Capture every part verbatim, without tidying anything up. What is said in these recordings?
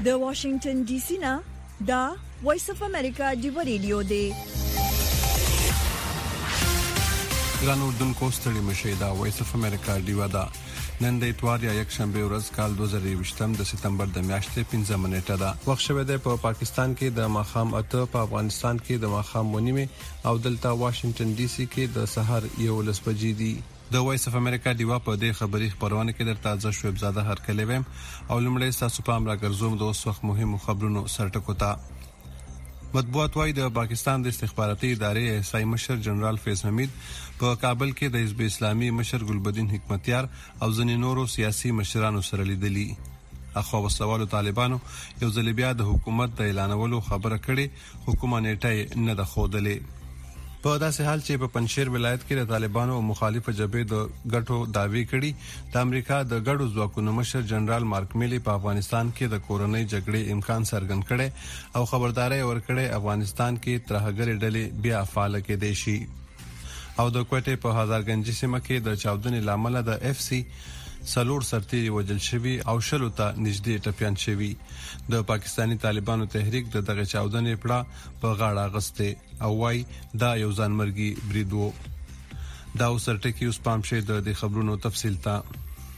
د واشنگټن ډي سي نه دا وایس اف امریکا دی ریډیو دی. ګران اردوونکو ستړي مشئ، دا وایس اف امریکا دی ودا. نن د اتوار یا یک شنبه ورځ کال دوه زره یوویشت د سپتمبر د میاشتې پنځمه نیټه ده. وخت شوه د په پاکستان کې د ماخام اته، په افغانستان کې د ماخام ونیمه او دلته واشنگټن ډي سي کې د سحر یولس بجې دي. د وایس اف امریکا دیوا په دې خبري خبرونه کې درته ځا شوب زاده هر کله ویم او لمړی تاسو په امر راګرځوم د اوس وخت مهمو خبرونو سرټکو ته. مطبوعات وايي د پاکستان د استخباراتي ادارې ایس آی مشر جنرال فیض حمید په کابل کې د حزب اسلامي مشر ګلبدین حکمتیار او ځینې نورو سیاسي مشرانو سره لیدلي. اخو وسوالو طالبانو یو ځل بیا د حکومت د اعلانولو خبره کړې، حکومت نیټه نه د خودلې. په داسې حال چې په پنځیر ولایت کې د طالبانو او مخالفه جبهې د ګټو داوی کړي، د امریکا د ګډو ځواکونو مشر جنرال مارک میلی په افغانستان کې د کورونی جګړې امکان څرګند کړي او خبرداري ورکړي افغانستان کې ترهګري ډلې بیا فعال کېدې شي. او د کوټې په هزارګنج سیمه کې د چاودنې لامل د اف سی سلور سرتي وجل شوی او شلو ته نږدې ټپيان شوی. د پاکستانی طالبانو تحریک د دغه چاودنې پړه په غاړه غسته او وايي دا یو ځانمرګي برید وو. دا وسرټه کې اوس پام شه د دې خبرونو تفصیل ته.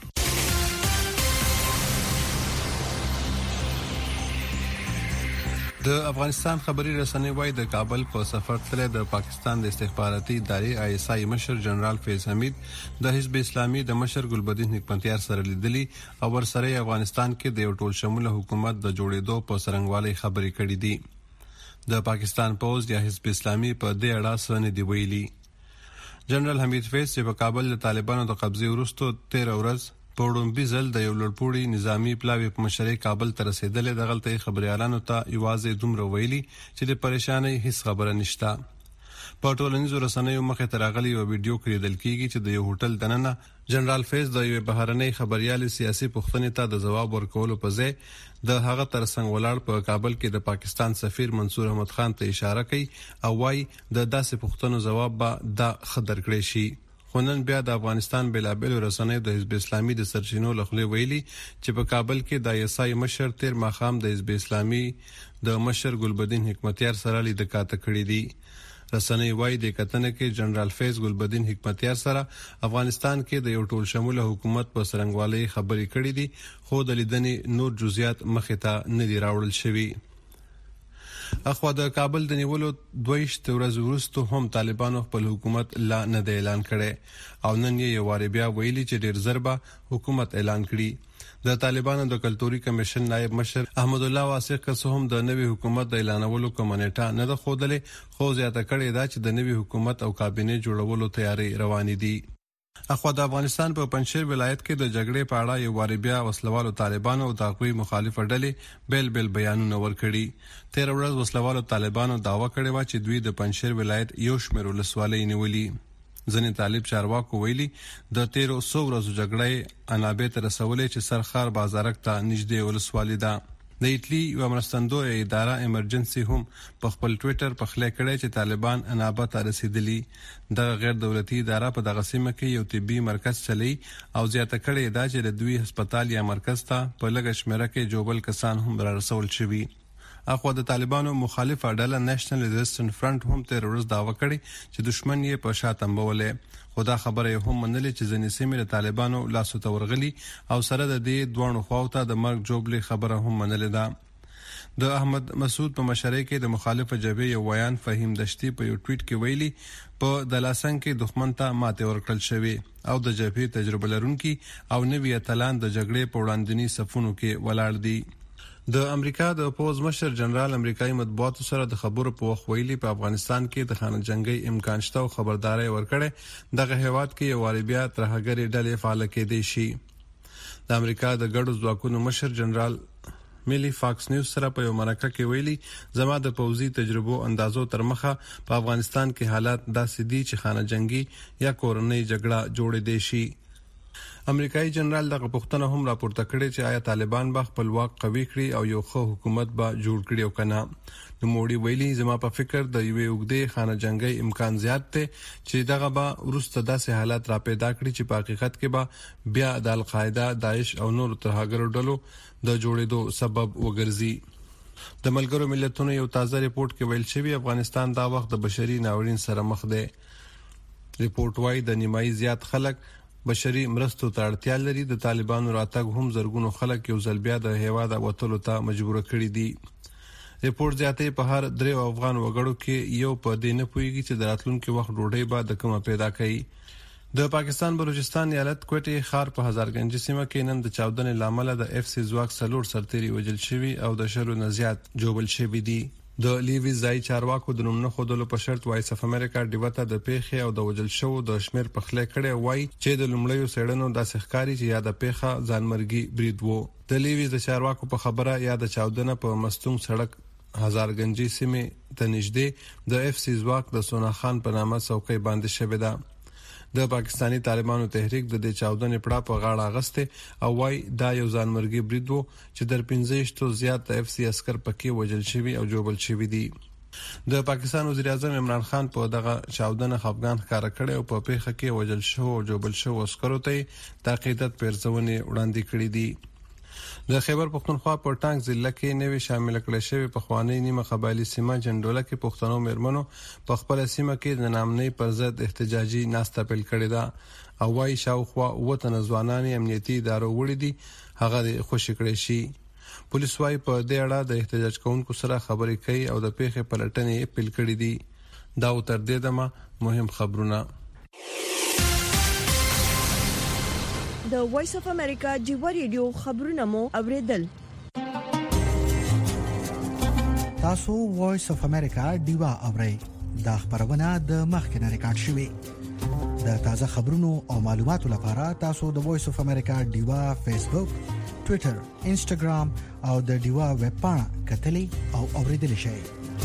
د افغانستان خبري رسنۍ وايي د کابل په سفر تل د پاکستان د استخباراتي ادارې آی اس آی مشر جنرال فیض حمید د حزب اسلامي د مشر ګلبدین حکمتیار سره لیدلي او ورسره افغانستان کې د یو ټول شموله حکومت د جوړېدو په سرنګوالي خبري کړې دي. د پاکستان پوز یا حزب اسلامي په دې اړه څه نه دی ویلي. جنرال حمید فیض چې په کابل د طالبانو د قبضې وروسته تیره ورځ په وړاندې ځل د یو لړپوړي نظامی پلاوی په مشرۍ کابل ته رسیدلې د غلطي خبريالانو ته یوازې دومره ویلي چې د پریشانۍ هیڅ خبره نشته. په ټولنیزو رسنیو مخه ترغلي او ویډیو کړیدل کیږي چې د یو هوټل دننه جنرال فیض د یو بهرنۍ خبريال سیاسي پوښتنې ته د جواب ورکولو په ځای د هغه ترڅنګ ولاړ په کابل کې د پاکستان سفیر منصور احمد خان ته اشاره کوي او وايي د داسې پوښتنو جواب به دا خبر کړی شي. خونن بیا د افغانستان بلابل رسنۍ د حزب اسلامي د سرچینو لخوا ویلي چې په کابل کې د ایس آی مشر تیر ماخام د حزب اسلامي د مشر ګلبدین حکمتیار سره لید کاته کړی دي. رسنۍ وايي د کتنه کې جنرال فیض ګلبدین حکمتیار سره افغانستان کې د یو ټول شموله حکومت په سرنګوالي خبري کړې دي، خو د لیدنې نور جزئیات مخه ته نه دی راوړل شوی. اخو د کابل د نیولو دویشت ورځې وروسته هم طالبانو خپل حکومت لا نه د اعلان کړي او نن یې واره بیا ویلي چې ډیر ضربه حکومت اعلان کړي. د طالبانو د کلتوري کمیشن نائب مشر احمد الله واسق که هم د نوي حکومت د اعلانولو کومنټه نه د خودلې، خو زیاته کړي دا چې د نوي حکومت او کابینه جوړولو تیاری روان دي. اخو د افغانستان په پنځیر ولایت کې د جګړې په اړه یو واری بیا وسلوالو طالبانو او داغوی مخالف ډلې بیل بیل بیانونه ورکړي. تیر ورځ وسلوالو طالبانو داوا کړې و چې دوی د پنځیر ولایت یو شمېر ولسوالۍ نیولې. ځنې طالب چارواکو ویلي د تیرو څو ورځو جګړې انابه تر رسولې چې سرخار بازارک ته نږدې ولسوالۍ ده. د ایټلی یو مرستندوی اداره ایمرجنسي هم په خپل ټوئیټر په خله کړی چې طالبان انابه ته رسیدلی. د غیر دولتي اداره په دغه سیمه کې یو طبي مرکز چلی او زیاته کړی دا چې د دوی هسپتال یا مرکز ته په لږ شمیره کې جوبل کسان هم را رسول شوي. اخو د طالبانو مخالفه ډله نېشنل ریزسټنس فرنٹ هم تیر ورځ داوا کړی چې دشمن یې په شاته مبولې، خدا خبره هم منلې چې ځنې سیمې د طالبانو لاسو ته ورغلي او سره د دې دوه خواوته د مرګ جوړلې خبره هم منلې ده. د احمد مسعود په مشرۍ کې د مخالفه جبهې یو ویان فهیم دشتي په یو ټویټ کې ویلي په دلاسنګ کې دښمن ته ماته ورکړل شوی او د جبهې تجربه لرونکي او نوی اتلان د جګړې په وړاندنی صفونو کې ولاړ دي. د امریکا د پوز مشر جنرال امریکایي مطبوعاتو سره د خبرو په وخت ویلي په افغانستان کې د خانه جنگي امکان شته او خبرداري ورکړي دغه هیواد کې یو واربیا ترهګری ډلې فعال کېدې شي. د امریکا د ګډو ځواکونو مشر جنرال میلی فاکس نیوز سره په یو مرکه کې ویلي زما د پوزي تجربو اندازو تر مخه په افغانستان کې حالات داسې دي چې خانه جنگي یا کورنۍ جګړه جوړې دي شي. امریکایي جنرال دغه پوښتنه هم راپورته کړې چې آیا طالبان به خپل واک قوي کړي او یو ښه حکومت به جوړ کړي او کنه. نو موړي ویلي زما په فکر د یوې اوږدې خانه جنگي امکان زیات دی چې دغه به ورسته داسې حالات را پیدا کړي چې په حقیقت کې به بیا د القاعده، داعش او نور ترهګرو ډلو د جوړېدو سبب وګرځي. د ملګرو ملتونو یو تازه ریپورت کې ویل شوی افغانستان دا وخت د بشري ناورین سره مخ دی. ریپورت وايي د نیمایي زیات خلک بشري مرستو ته اړتیا لري. د طالبانو راتګ هم زرګونو خلک یو ځل بیا د هیواد وتلو ته مجبور کړي دي. ریپورت زیاتې په هر درې افغان وګړو کې یو په دې نه پوهیږي چې د راتلونکي وخت ډوډۍ به د کومه پیدا کړي. د پاکستان بلوچستان ایالت کوټي خار په هزارګنج سیمه کې نن د چاودنې لامل د اف سی ځواک څلور سرتيري وژل شوي او د شلو نه زیات جوړل شوي دي. د لیوی ځای چارواکو د نوم نه خودلو په شرط وایس اف امریکا ډیوته د پیښې او د وژل شو د شمیر په خله کړي وای چې د لومړیو سړنو د سحکاري چې یا د پیښه ځانمرګي برید وو. د لیوی د چارواکو په خبره یا د چاودنه په مستوم سړک هزارګنجي سیمه ته نږدې د اف سی ځواک د سونا خان په نامه څوکۍ باندې شوې ده. د پاکستانی طالبانو تحریک د دې چاودنې پړه په غاړه اغسته او وای دا یو ځانمرګي برید وو چې در پنځه شتو زیات اف سی عسكر پکې وژل شوي او جوړل شوي دي. د پاکستان وزیر اعظم عمران خان په دغه چاودنه خفګان ښکارا کړي او په پیښه کې وژل شو او جوړل شو عسکرو ته تاقیدت پرځونه وړاندې کړې دي. د خیبر پختونخوا په ټانک ضلع کې نوې شامل کړل شوی په خوانی نیمه قبایلی سیمه جندوله کې پښتنو مرمنو په خپل سیمه کې د نامنۍ پر ضد احتجاجي ناسته پیل کړې ده او وايي شاوخوا وطن ځوانان امنیتي ادارو وړي دي هغه خوشی کړي شي. پولیس وايي په دې اړه د احتجاج کوونکو سره خبرې کوي او د پیښې پلټنې پیل کړې دي. دا تر دې دمه مهم خبرونه. د وایس اف امریکا ډیو ریډیو خبرونه مو اوریدل. تاسو وایس اف امریکا ډیو اورئ. دا خبرونه د مخکنه ریکارډ شوې. د تازه خبرونو او معلوماتو لپاره تاسو د وایس اف امریکا ډیو فیسبوک، ټوئیټر، انسټاګرام او د ډیو ویب پاڼه کتلې او اوریدل شئ.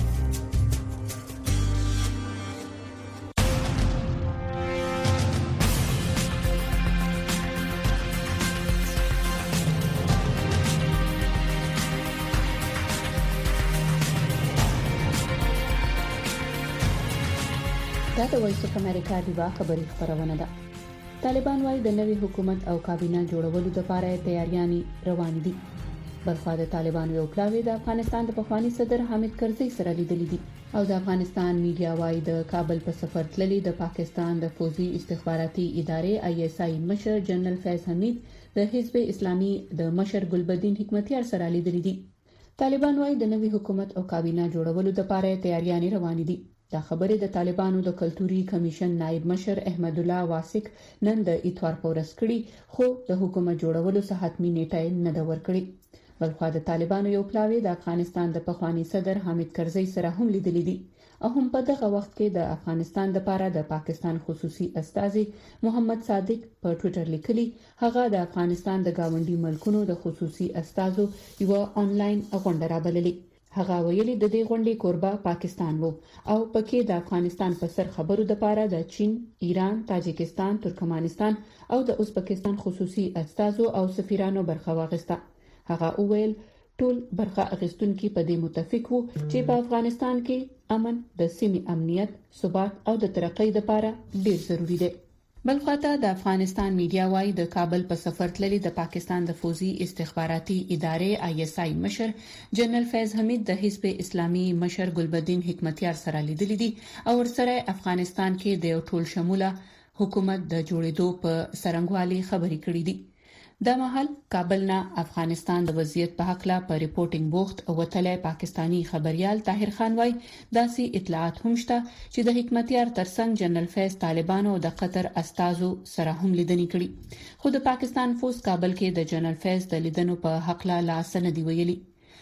دا د وایس اف امریکا د خبري خبرونه ده. طالبان وايي د نوي حکومت او کابینه جوړولو لپاره تیاریانې روان دي. بلخوا د طالبان یو پلاوی د افغانستان د پخوانی صدر حامد کرزي سره لیدلې دي او د افغانستان میډیا وايي د کابل په سفر تللي د پاکستان د فوزي استخباراتي ادارې آی اس آی مشر جنرال فیض حمید د حزب اسلامي د مشر ګلبدین حکمتیار سره لیدلې دي. طالبان وايي د نوي حکومت او کابینه جوړولو لپاره تیاریانې روان دي. دا خبره د طالبانو د کلتوري کمیشن نائب مشر احمد الله واسق نن د اتوار په ورځ کړي، خو د حکومت جوړولو څخه حتمي نیټه نه دا ورکړي. بلخوا د طالبانو یو پلاوی د افغانستان د پخوانی صدر حامد کرزي سره هم لیدلې دي او هم په دغه وخت کې د افغانستان لپاره د پاکستان خصوصي استازي محمد صادق په ټوئیټر لیکلي هغه د افغانستان د گاونډي ملکونو د خصوصي استازو یو آنلاین غونډه رابللې. هغه ویلي د دې غونډې کوربه پاکستان وو او پکې د افغانستان په سر خبرو د پاره د چین، ایران، تاجکستان، ترکمنستان او د ازبکستان خصوصي استازو او سفیرانو برخه واغسته. هغه ویل ټول برخه اخیستونکو په دې متفق وو چې په افغانستان کې امن، د سیمې امنیت، ثبات او د ترقۍ لپاره ډیر ضروری دی. بلخواته د افغانستان میډیا وايي د کابل په سفر تللي د پاکستان د فوزي استخباراتي ادارې آی اس آی مشر جنرال فیض حمید د حزب اسلامي مشر ګلبدین حکمتیار سره لیدلې دي او ورسره افغانستان کې د یو ټول شموله حکومت د جوړېدو په سرنګوالي خبرې کړې دي. د مهال کابل نه افغانستان د وضعیت په حق لا په ریپورتینګ بوخت او وتلې پاکستانی خبريال طاهر خان وايي داسې اطلاعات هم شته چې د حکمتیار ترڅنګ جنرال فیض طالبانو د قطر استازو سره هم لیدنې کړې، خو د پاکستان فوز کابل کې د جنرال فیض د لیدنو په حق لا لاس نه دی ویلي.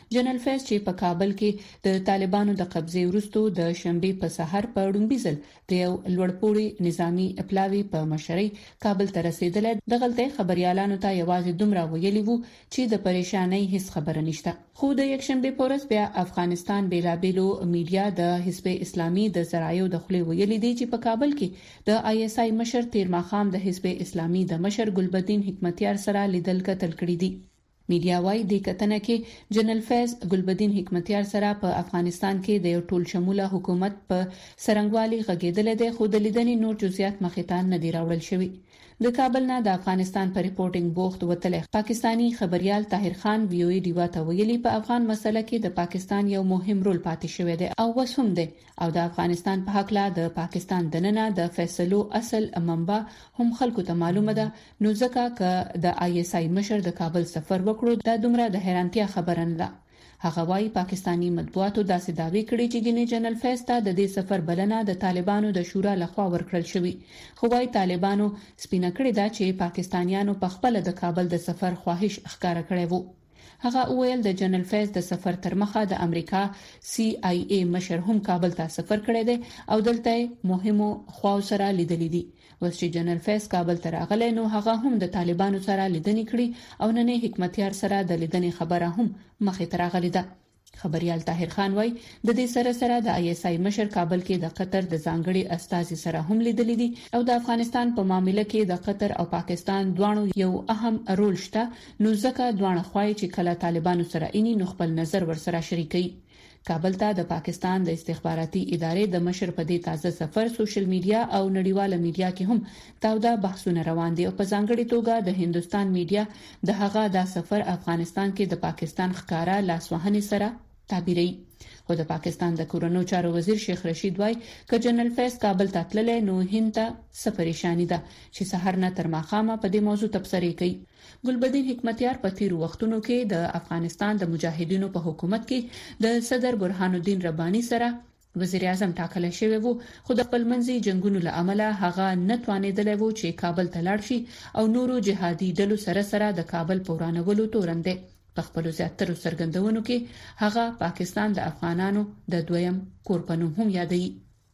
جنرال فیض چې په کابل کې د طالبانو د قبضې وروسته د شنبې په سحر په ډومبي ځل د یو لوړپوړي نظامی پلاوی په مشرۍ کابل ته رسیدل. د غلطۍ خبريالانو ته یوازې دومره ویلي وو چې د پریشانۍ هیڅ خبره نشته. خو د یک شنبې په ورځ بیا افغانستان بیلابیلو میډیا د حزب اسلامي د ذرایعو د خولې ویلي دي چې په کابل کې د آی اس آی مشر تیر ماښام د حزب اسلامي د مشر ګلبدین حکمتیار سره لیدل کتل کړي دي. میډیا وايي د کتنه کې جنرال فیض ګلبدین حکمتیار سره په افغانستان کې د یو ټول شموله حکومت په سرنګوالي غږیدل دي، خو د لیدنې نور جزئیات مخې ته نه دي راوړل شوي. د کابل نه د افغانستان پر ریپورټینګ بوخت وتل پاکستانی خبريال طاهر خان وی او ای ډیوا ته ویلي په افغان مسله کې د پاکستان یو مهم رول پاتې شوی دی او وس هم دی او د افغانستان په حق لا د پاکستان دننه د فیصلو اصل منبع هم خلکو ته معلومه ده. نو ځکه ک د آی اس آی مشر د کابل سفر وکړو دا دومره د حیرانتیا خبره نه ده. هغه وايي پاکستانی مطبوعاتو داسې دعوی کړي چې ګینه جنرال فیض ته د دې سفر بلنه د طالبانو د شورا لخوا ورکړل شوی، خو وايي طالبانو سپینه کړې ده چې پاکستانیانو په خپل د کابل د سفر خواهش ښکارا کړی وو. هغه ویل د جنرال فیض د سفر تر مخه د امریکا سی آی ای مشر هم کابل ته سفر کړی دی او دلته مهمو خواو سره لیدلې دي. وس چې جنرال فیض کابل ته راغلی نو هغه هم د طالبانو سره لیدنې کړي او نن حکمتیار سره د لیدنې خبره هم مخې ته راغلی ده. خبريال طاهر خان وای د دې سره سره د آی اس آی مشر کابل کې د قطر د ځانګړي استازي سره هم لیدلې دي او د افغانستان په معاملې کې د قطر او پاکستان دواړو یو اهم رول شته. نو ځکه دواړه خوای چې کله طالبانو سره اني نو خپل نظر ورسره شریکي. کابل ته د پاکستان د استخباراتي ادارې د مشر په دې تازه سفر سوشل میډیا او نړیواله میډیا کې هم تاوده بحثونه روان دي او په ځانګړي توګه د هندستان میډیا د هغه د سفر افغانستان کې د پاکستان ښکارا لاسوهنې سره تعبیري. خو د پاکستان د کورونو چارو وزیر شیخ رشید وای ک جنرال فیض کابل ته تللی نو هند ته سفرشانی ده چې سحر نه تر ماخامه په دې موضوع تبصره کوي. ګلبدین حکمتیار په تیرو وختونو کې د افغانستان د مجاهدینو په حکومت کې د صدر برهان الدین ربانی سره وزیر اعظم ټاکل شوی وو، خو د خپل منځي جنگونو له امله هغه نه توانیدلی وو چې کابل ته لاړ شي او نورو جهادي ډلو سره سره د کابل پورانولو تورنده. په خپل زیاتره سرګندونو کې هغه پاکستان د افغانانو د دویم کور په نوم هم یادوي.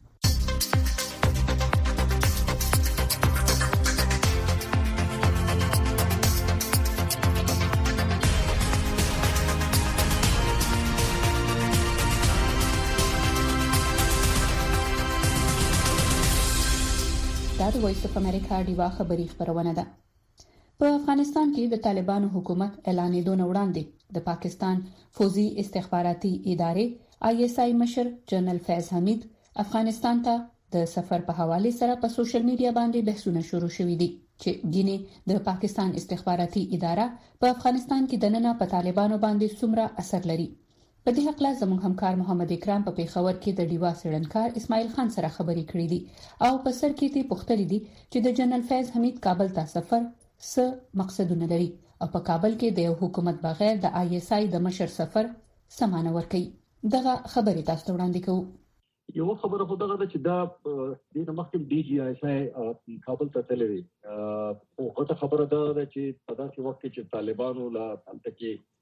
دا د وایس اف امریکا ډیوا خبری خبرونه ده. په افغانستان کې د طالبانو حکومت اعلانېدو نه وړاندې د پاکستان فوزي استخباراتي ادارې آی اس آی مشر جنرال فیض حمید افغانستان ته د سفر په حواله سره په سوشل میډیا باندې بحثونه شروع شوي دي چې ګینه د پاکستان استخباراتي اداره په افغانستان کې د نن په طالبانو باندې څومره اثر لري. په دې حق لا زموږ همکار محمد اکرام په پیښور کې د ډیوا سړنکار اسماعیل خان سره خبرې کړې دي او په سر کې ته پوښتنه دي چې د جنرال فیض حمید کابل ته سفر څه مقصدونه لري او په کابل کې د یو حکومت بغیر د آی اس آی د مشر سفر سمانه ورکي. دغه خبرې تاسو ته وړاندې کوو. یو خبره خو دغه چې دا د مخکې ډي جی آی اس آی کابل ته تللی او هغه خبره ده چې په داسې وخت کې چې طالبانو لا تلته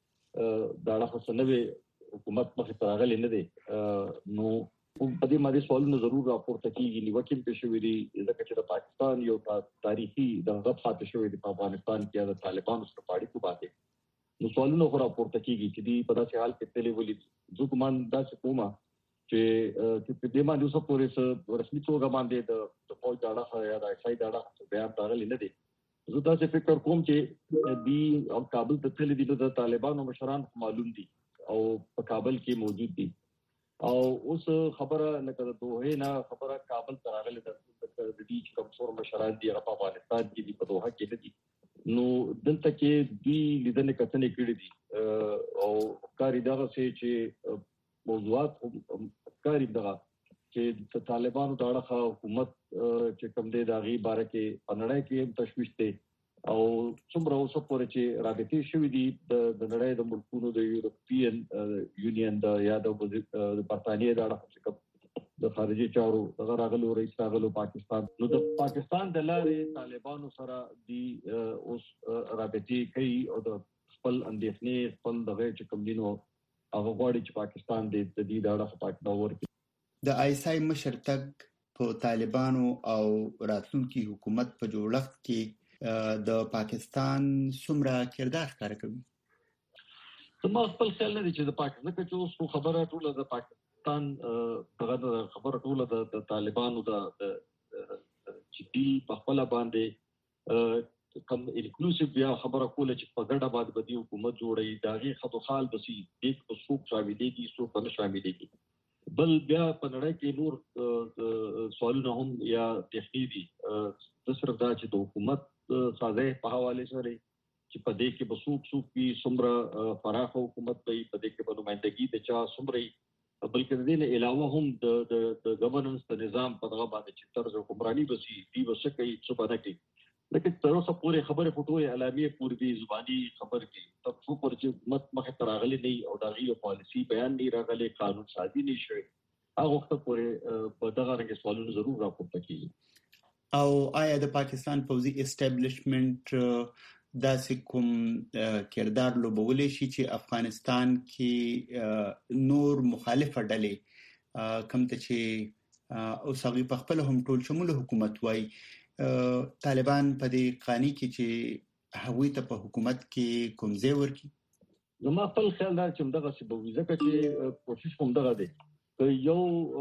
کې دا راخصنوي حکومت مخې ته راغلی نه دی نو په دې باندې سوالونه ضرور راپورته کیږي. نیوکې په شوې دي ځکه چې د پاکستان یو تاریخي د غلط خاطر شوې د افغانستان کې د طالبانو سره پاړې کو باندې نو سوالونه خو راپورته کیږي چې دی په داسې حال کې تللی ولې زه ګمان داسې کومه چې په دې باندې اوسه پورې رسمي توګه باندې د فوج د اړخه یا د ایسای د اړخه بیان راغلی نه دی. زه داسې فکر کوم چې دی او کابل ته تللی دي د طالبانو مشران معلوم دي او په کابل کې موجود دي او اوس خبره لکه د دوه نه خبره کابل ته راغلي د دې کوم څور مشران دي په افغانستان کې دي په دوه کې نه دي نو دلته کې دوی لیدنې کتنې کړې دي او کاری دغه چې موضوعات کاری دغه چې د طالبانو د اړخه حکومت چې کوم دی د غي باره کې پنړای کې تشويش دی او څومره اوسه پورې چې رابطې شوې دي د نړۍ د ملکونو د یورپین یونین د یا د برتانیې د اړخ د خارجي چارو د راغلو رئیس راغلو پاکستان نو د پاکستان د لارې طالبانو سره دی اوس رابطې کوي او د خپل اندېښنې خپل دغه چې کوم دینو هغه غواړي چې پاکستان د دې د اړه پاک داور کې د آی اس آی مشرتګ په طالبانو او راتلونکي حکومت په جوړښت کې د پاکستان څومره کردار ښکاره کوي؟ ما خپل خیال نه دی چې د پاکستان کې اوس خبره ټوله د پاکستان دغه خبره ټوله د طالبانو د چې دی په خپل باندې کوم انکلوسیو یا خبره کوله چې په ګډه باندې بدی حکومت جوړي داغي خطو خال بسي یک په سوق شامل دي سو په شامل دي بل بیا په نړۍ کې نور سوالونه هم یا تحقیقي د صرف دا چې د حکومت سازه په حواله سره چې په دې کې به سوق سوق کې سمره فراخ حکومت په دې کې په نمائندګي د چا سمره بلکې د دې نه علاوه هم د د ګورننس د نظام په دغه باندې چې طرز حکمرانی بسي دی وسکه څه باندې کې لکه تر اوسه پورې خبره پټوي علامه پوری زبانی خبر کې تاسو پر چې مت مخه تراغلي نه او دغه پالیسی بیان نه راغلي قانون سازي نشي هغه وخت پورې په دغه رنګ سوالونه ضرور راپورته کیږي او آیا د پاکستان پوزي اسټابلیشمنت دا کوم کردار لوبولی شي چې افغانستان کې نور مخالفه ډلې کوم ته چې او سغي په خپل هم ټول شمول حکومت وای طالبان په دې قانی کې چې هغوی ته په حکومت کې کوم ځای ورکي نو ما خپل خیال دا چې دغه څه به ځکه چې کوشش کوم دغه دی یو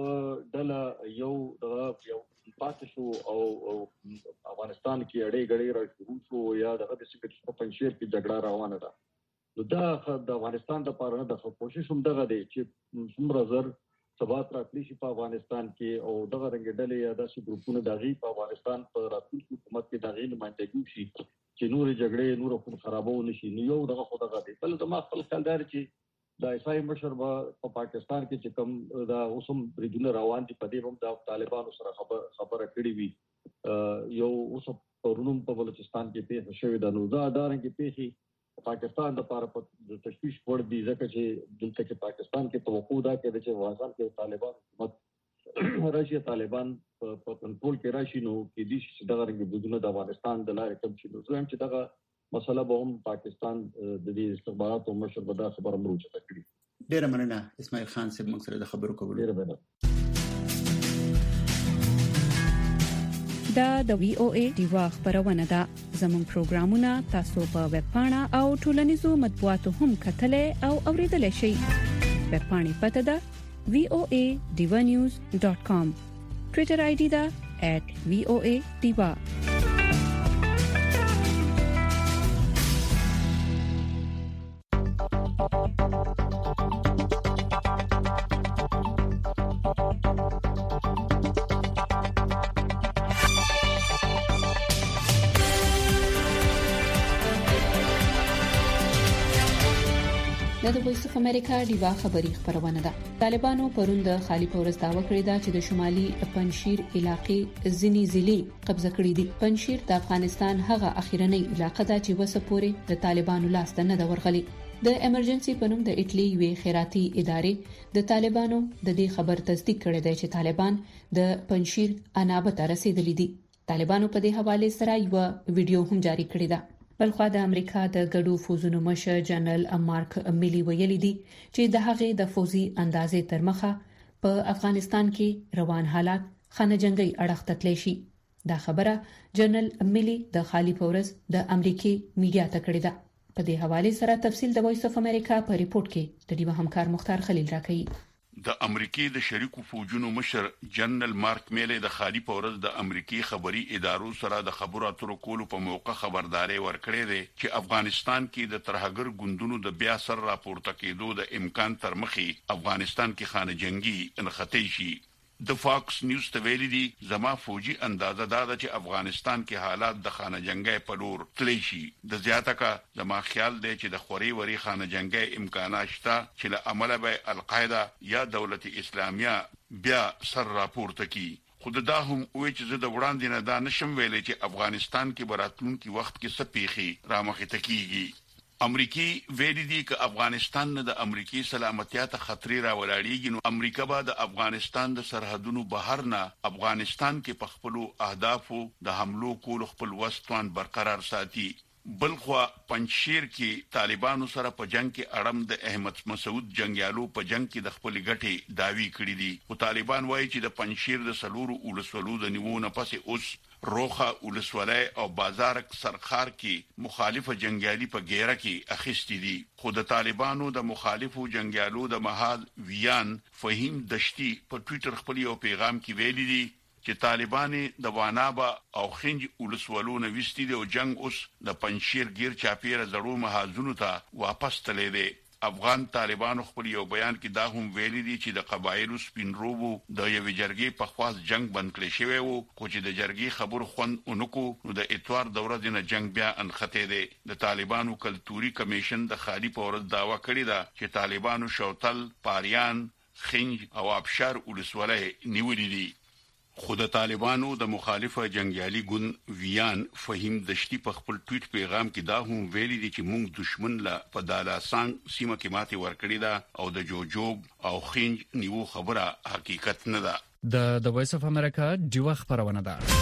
ډله یو دغه یو پاتې شو او افغانستان کې اړې غړې را شروع شو یا دغه د سکه په پنځیر کې جګړه روانه ده نو دا د افغانستان د پاره د کوشش هم دغه دی چې څومره زر ثبات راځي چې په افغانستان کې او دغه رنګ ډلې یا داسې ګروپونه دغه په افغانستان په راتلونکي حکومت کې دغه نمائندګي شي چې نور جګړې نور خون خرابول نشي نو یو دغه خو دغه دی بل د ما خپل خیال دی چې د ایسای مشر په پاکستان کې چې کوم دا اوسم ریجنل روان دي په دې هم د طالبانو سره خبر خبره کړې وي یو اوس پرونم په بلوچستان کې پیښ شوې ده نو دا دارن کې پیښې پاکستان د لپاره په تشویش وړ دي ځکه چې دلته کې پاکستان کې توقع ده چې افغانستان کې طالبان حکومت راشي طالبان په کنټرول کې راشي نو کې دي چې دغه رنګ بدونه د افغانستان د لارې کم شي نو زم چې دغه مسله به هم پاکستان د دې استخبارات او مشر به دا خبره مروجه کړي ډیره مننه اسماعیل خان صاحب موږ سره د خبرو کولو ډیره مننه دا د وی او ای دیوا خبرونه ده زموږ پروګرامونه تاسو په ویب پاڼه او ټولنیزو مطبوعاتو هم کتلې او اوریدلای شئ ویب پاڼې پته ده وی او ای دیوا نیوز ډاٹ کام ټوئیټر آی ډی ده ایٹ وی او ای دیوا د وایس اف امریکا دیوا خبری خبرونه ده طالبانو پرون د خالی پورس داوا کړی دا چې د شمالي پنشیر علاقې ځینی ضلع قبضه کړې دي پنشیر د افغانستان هغه اخیرنۍ علاقې ده چې وسه پورې د طالبانو لاس ته نه دا ورغلي د ایمرجنسي پنوم د اټلی یوې خیراتي ادارې د طالبانو د دې خبر تصدیق کړی دی چې طالبان د پنشیر انابت رسیدلي دي طالبانو په دې حواله سره یو ویډیو هم جاری کړی دی بلخوا د امریکا د ګډو فوزونو مشر جنرال مارک میلی ویلي دي چې د هغې د فوزي اندازې تر مخه په افغانستان کې روان حالات خانه جنگي اړخ تتلی شي دا خبره جنرال میلی د خالی پورس د امریکای میډیا ته کړې ده په دې حواله سره تفصیل د وایس اف امریکا په ریپورت کې د دیو همکار مختار خلیل راکړي د امریکای د شریکو فوجونو مشر جنرال مارک میلی د خالی پورز د امریکای خبري ادارو سره د خبرو اترو کولو په موقع خبرداري ورکړې ده چې افغانستان کې د ترهګر ګوندونو د بیا سر راپورته کېدو د امکان تر مخې افغانستان کې خانه جنگي انختی شي د فاکس نیوز ته ویلي دي زما فوجي اندازه دا ده چې افغانستان کې حالات د خانه جنگي په لور تللی شي د زیاته کا زما خیال دی چې د خوري وري خانه جنگي امکانات شته چې له عمله به القاعده یا دولت اسلامیه بیا سر راپورته کی خود دا هم وې چې زه د وړاندې نه دا نشم ویلې چې افغانستان کې براتلونکي وخت کې سپېخي رامخې تکیږي امریکای ویلي دي چې افغانستان نه د امریکای سلامتیا ته خطر راولاړيږي نو امریکا به د افغانستان د سرحدونو بهر نه افغانستان کې په خپل اهدافو د حملو کول خپل وسطوان برقرار ساتي بلخوا پنځشیر کې طالبانو سره په جنگ کې اړم د احمد مسعود جنگیالو په جنگ کې د خپل ګټې داوی کړې دي او طالبان وایي چې د پنځشیر د سلورو ولسوالو د نیوونه پسې اوس روخه ولسوالۍ او بازارک سرخار کې مخالفه جنگیالي په ګیره کې اخیستي دي. خو د طالبانو د مخالفو جنگیالو د محل ویان فهیم دشتي په ټوئیټر خپل یو پیغام کې ویلي دي چې طالبان د وانابا او خنج ولسوالو نه وستي دي او جنگ اوس د پنځشیر گیر چاپیره زړو محاذونو ته واپس تللی دی. افغان طالبانو خپل یو بیان کې دا هم ویلي دي چې د قبایلو سپینروبو د یوې جرګې په خواص جنگ بند کړی شوی وو خو چې د جرګې خبر خوند اونکو نو د اتوار دوره د جنگ بیا انخته دي. د طالبانو کلتوري کمیشن د خالی پورز داوا کړی دا چې طالبانو شوتل، پاریان، خنج او ابشار ولسوالۍ نیولې دي. خو د طالبانو د مخالفه جنگیالي ګوند ویان فهیم دشتي په خپل ټویټ پیغام کې دا هم ویلي دي چې موږ دشمن لا په دالاسان سیمه کې ماتي ورکړی دا او د جوجوب او خنج نیو خبره حقیقت نه ده. د د وایس اف امریکا ډیوه خبرونه ده.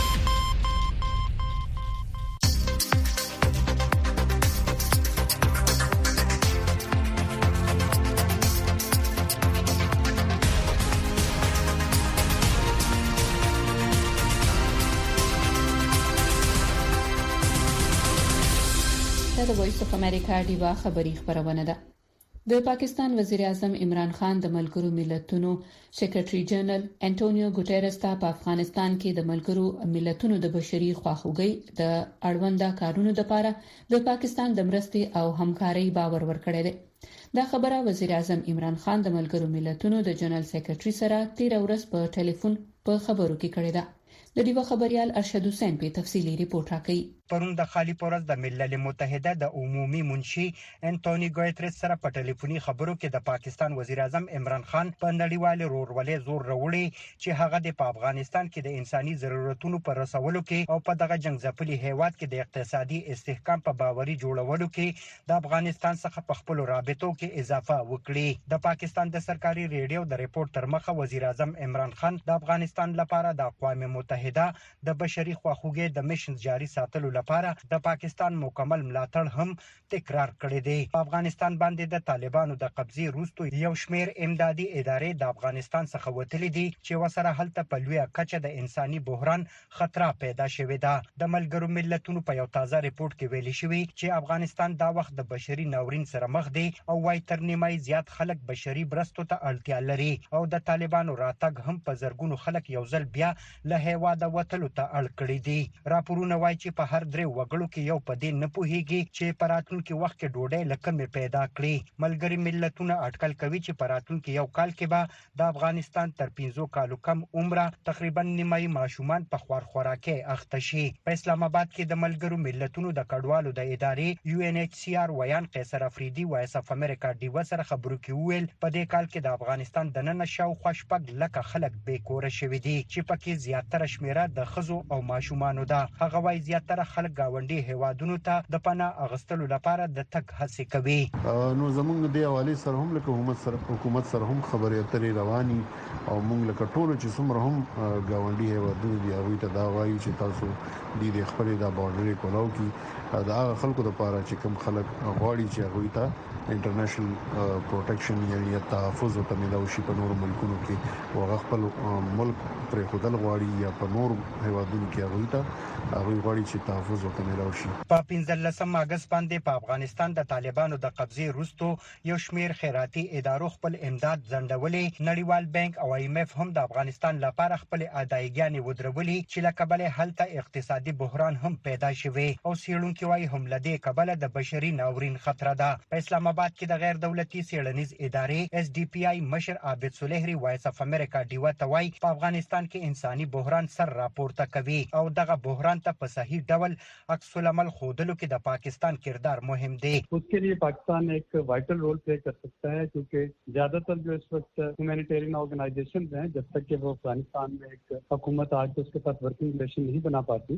د وایس اف امریکا ډیوا خبری خبرونه ده. د پاکستان وزیر اعظم عمران خان د ملګرو ملتونو سیکریټري جنرال انټونیو ګوټيرس ته په افغانستان کې د ملګرو ملتونو د بشري خواخوږي د اړونده کارونو لپاره د پاکستان د مرستې او همکارۍ باور ورکړی دی. دا خبره وزیر اعظم عمران خان د ملګرو ملتونو د جنرال سیکریټري سره تیر ورځ په ټلیفون په خبرو کې کړې ده. د دیو خبريال ارشد حسین په تفصیلی ریپورت راکړي. پرون د خالی پورز د ملل متحده د عمومي منشي انټونی ګوټریس سره په ټلیفوني خبرو کې د پاکستان وزیر اعظم عمران خان په نړیوال رورولې زور وروړي چې هغه د افغانستان کې د انساني ضرورتونو پر رسولو کې او په دغه جنگ ځپلي هیواد کې د اقتصادي استحکام په باوري جوړولو کې د افغانستان څخه په خپل رابطو کې اضافه وکړي. د پاکستان د سرکاري ریډیو د ریپورت تر مخه وزیر اعظم عمران خان د افغانستان لپاره د اقوام متحده د بشري خواخوږي د میشن جاري ساتلو لپاره د پاکستان مکمل ملاتړ هم تکرار کړی دی. په افغانستان باندې د طالبانو د قبضې وروسته یو شمېر امدادي ادارې د افغانستان څخه وتلې دي چې وسره هلته په لویه کچه د انساني بحران خطر پیدا شوی ده. د ملګرو ملتونو په یو تازه ریپورت کې ویلي شوی چې افغانستان دا وخت د بشري ناورین سره مخ دی او وايي تر نیمه زیات خلک بشري برستو ته اړتیا لري او د طالبانو راتګ هم په زرګونو خلک یو ځل بیا له هیواده وتلو ته اړ کړی دي. راپورونه وايي چې په هر درې وګړو کې یو په دې نه پوهیږي چې په راتلونکي وخت کې ډوډۍ لکه پیدا کړي. ملګري ملتونه اټکل کوي چې په راتلونکي یو کال کې به د افغانستان تر پنځو کالو کم عمره تقریبا نیمایي ماشومان په خوار خوراکي اخته شي. په اسلام آباد کې د ملګرو ملتونو د کډوالو د ادارې یو ان ایچ سی آر ویان قیصر افریدي وایس اف امریکا ډیو سره خبرو کې ویل په دې کال کې د افغانستان د نن شاوخوا شپږ لکه خلک بې کوره شوي دي چې پکې زیاتره شمیره د ښځو او ماشومانو ده. هغه وايي زیاتره خلک گاونډي هیوادونو ته د پناه اغستلو لپاره د تګ هڅه کوي. نو زمونږ د حواله سره هم لکه حکومت سره حکومت سره هم خبرې اترې رواني او موږ لکه ټول چې څومره هم گاونډي هیوادونو دی هغه ته دا وایي چې تاسو د خپل د بارډر کولاو کې دا خلکو لپاره چې کوم خلک غواړي چې هغه ته انټرنیشنل پروټیکشن یعنی تحفظ او تمدید شي په نور ملکونو کې او خپل ملک پر خودل غواړي یا په نور هیوادونو کې هغه ته هغه غواړي چې تحفظ او تمدید شي. په پنځلسم اگست باندې په افغانستان د طالبانو د قبضې وروسته یو شمېر خیراتي ادارو خپل امداد ځنډولې. نړیوال بانک او ایم اف هم د افغانستان لپاره خپل ادایګانې ودرولې چې له کبله هلته اقتصادي بحران هم پیدا شوی او سیړونکو وايي هم لدې کبله د بشري ناورین خطر ده. په اسلام آباد کې د غیر دولتي سیړنیز ادارې اس ډي پی آی مشر عابد صالحری وایس اف امریکا ډیو ته وايي په افغانستان کې انساني بحران سر راپورته کوي او دغه بحران ته په صحیح ډول عکس العمل خودلو کې د پاکستان किरदार मुहिम दे. उसके लिए पाकिस्तान एक वाइटल रोल प्ले कर सकता है क्योंकि ज्यादातर जो इस वक्त ह्यूमैनिटेरियन ऑर्गेनाइजेशन हैं जब तक कि वो अफगानिस्तान में एक हुकूमत आज उसके साथ वर्किंग रिलेशन नहीं बना पाती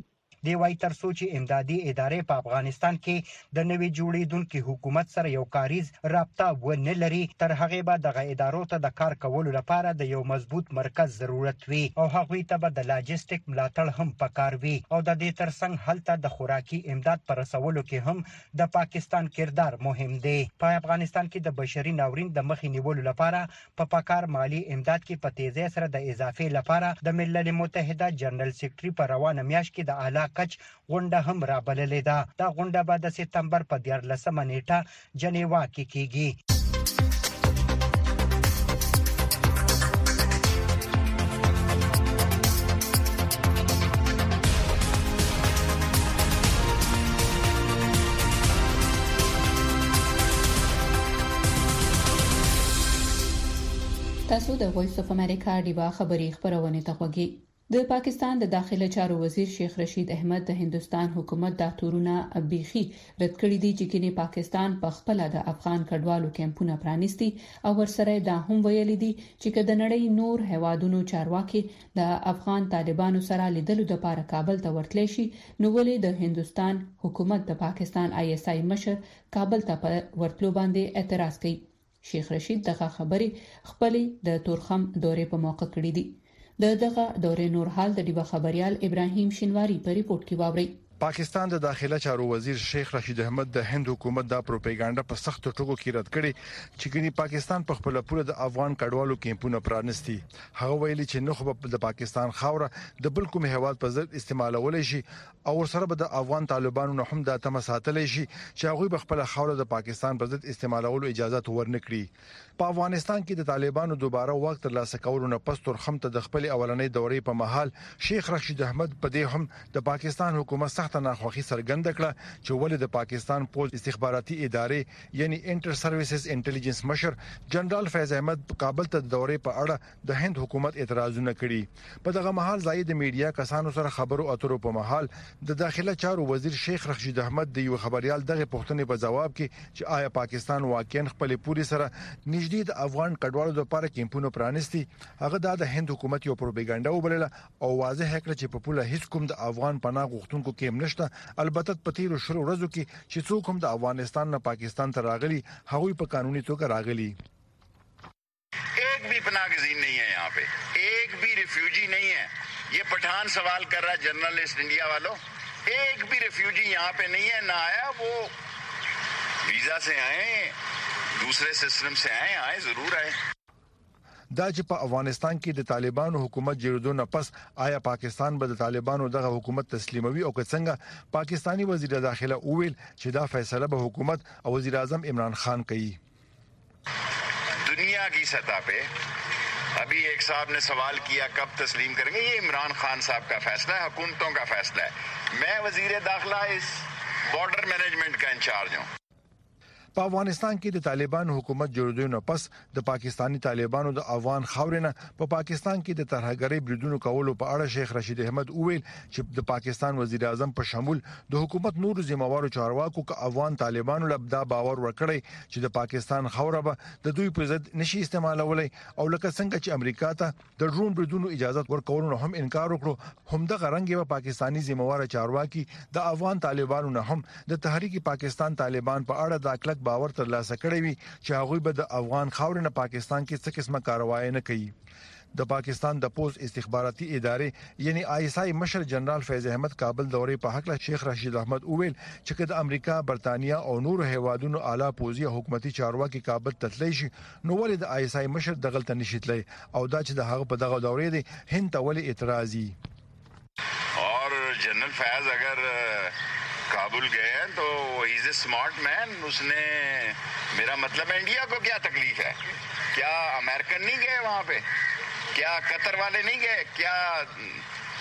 دی وايي تر څو چې امدادي ادارې په افغانستان کې د نوي جوړیدونکو حکومت سره یو کاریز رابطه ونه لري تر هغه به دغه ادارو ته د کار کولو لپاره د یو مضبوط مرکز ضرورت وي او هغوی ته به د لاجستیک ملاتړ هم پکار وي او د دې ترڅنګ هلته د خوراکي امداد پر رسولو کې هم د پاکستان کردار مهم دی. په افغانستان کې د بشري ناورین د مخې نیولو لپاره په پکار مالی امداد کې په تیزی سره د اضافه لپاره د ملل متحده جنرال سیکریټري په روانه میاشت کې د اعلی کچ غونډه هم رابللې ده. دا غونډه به د سپتمبر په دیارلسمه نیټه جنیوا کې کیږي. تاسو د وایس اف امریکا ډیوا خبری خبرونه ته خوږی. د پاکستان د داخله چارو وزیر شیخ رشید احمد د هندستان حکومت د تورونه ابيخي رد کړی دی چې کینی پاکستان په خپل د افغان کډوالو کمپونه پرانیستي او ورسره دا هم ویل دي چې کله نړۍ نور هوادونو چارواکي د افغان طالبانو سره لیدلو د لپاره کابل ته ورتلی شي نو ولې د هندستان حکومت د پاکستان آی اس آی مشر کابل ته ورتلو باندې اعتراض کوي. شیخ رشید دغه خبري خپل د تورخم دورې په موقع کړې دي. د دغه دورې نور حال د ډیبه خبريال ابراهیم شینواری په ریپورت کې واوري. پاکستان د داخله چارو وزیر شیخ رشید احمد د هند حکومت دا پروپاګاندا په سخت ټکو کې رد کړي چې ګني پاکستان په خپل پوره د افغان کډوالو کیمپونه پرانستي. هغه ویلي چې نو خو د پاکستان خاوره د بل کوم هواد په ضد استعمالول شي او سره به د افغان طالبانو نه هم د تم ساتل شي چې هغه په خپل خاوره د پاکستان په ضد استعمالولو اجازه ورنکړي. په افغانستان کې د طالبانو دوباره وخت ترلاسه کولو نه پس تر خمته د خپل اولنۍ دورې په محل شیخ رشید احمد په دې هم د پاکستان حکومت سخت ناخوښي څرګنده کړه چې ولې د پاکستان پولیس استخباراتي ادارې یعنی انټر سرویسز انټيليجنس مشر جنرال فیض احمد کابل ته د دورې په اړه د هند حکومت اعتراضونه کړي. په دغه محل زاید میډیا کسانو سره خبرو اترو په محل د داخله چارو وزیر شیخ رشید احمد د یو خبريال دغه پوښتنې په جواب کې چې آیا پاکستان واقعا خپل پوری سره نږدې د افغان کډوالو لپاره کیمپونه پرانستي هغه د هند حکومت یو پروپاګاندا وبلله او واضح کړ چې په پوله هیڅ کوم د افغان پناه غوښتونکو کېم نشته. البته په تیرو شرو ورځو کې چې څوک هم د افغانستان نه پاکستان ته راغلي هغوی په قانوني توګه راغلي. एक भी पनाहगज़ीन नहीं है यहाँ पे, एक भी रिफ्यूजी नहीं है. ये पठान सवाल कर रहा है जर्नलिस्ट इंडिया वालों, एक भी रिफ्यूजी यहाँ पे नहीं है. ना आया वो वीजा से आए, दूसरे सिस्टम से आए, आए जरूर आए. دا چې په افغانستان کې د طالبانو حکومت جوړېدو نه پس آیا پاکستان به د طالبانو دغه حکومت تسلیموي او څنګه پاکستانی وزیر داخله وویل چې دا فیصله به حکومت او وزیر اعظم عمران خان کوي. दुनिया की सतह पे अभी एक साहब ने सवाल किया कब तस्लीम करेंगे, ये इमरान खान साहब का फैसला है, हुकूमतों का फैसला है. मैं वजीर दाखिला इस बॉर्डर मैनेजमेंट का इंचार्ज हूँ. په افغانستان کې د طالبانو حکومت جوړېدو نه پس د پاکستانی طالبانو د افغان خاورینه په پاکستان کې د ترهګرۍ بریدونو کولو په اړه شیخ رشید احمد وویل چې د پاکستان وزیر اعظم په شمول د حکومت نورو ذمہوارو چارواکو ک افغان طالبانو لپاره باور ورکړي چې د پاکستان خوره به د دوی په ضد نشي استعمالولای او لکه څنګه چې امریکا ته د ډرون بریدونو اجازه ورکول نه هم انکار وکړو هم د غرنګي په پاکستانی ذمہوار چارواکي د افغان طالبانو نه هم د تحریک پاکستان طالبان په اړه د اکلک باور ترلاسه کړی وي چې هغه به د افغان خاورې نه پاکستان کې څه قسمه کاروایی نه کوي. د پاکستان د پوز استخباراتي ادارې یعنی آی اس آی مشر جنرال فیض احمد کابل دورې په حق شیخ رشید احمد وویل چې د امریکا، برتانیا او نور هیوادونو اعلی پوزي حکومتي چارواکي کابل ته تللی شي نو ولې د آی اس آی مشر دغلت نشیتلی او دا چې د هغه په دغه دورې دی هند ته ولې اعتراضي. اور जनरल फैज अगर काबुल गए हैं तो he is a smart man. उसने मेरा मतलब है इंडिया को क्या तकलीफ है, क्या अमेरिकन नहीं गए वहाँ पे, क्या कतर वाले नहीं गए, क्या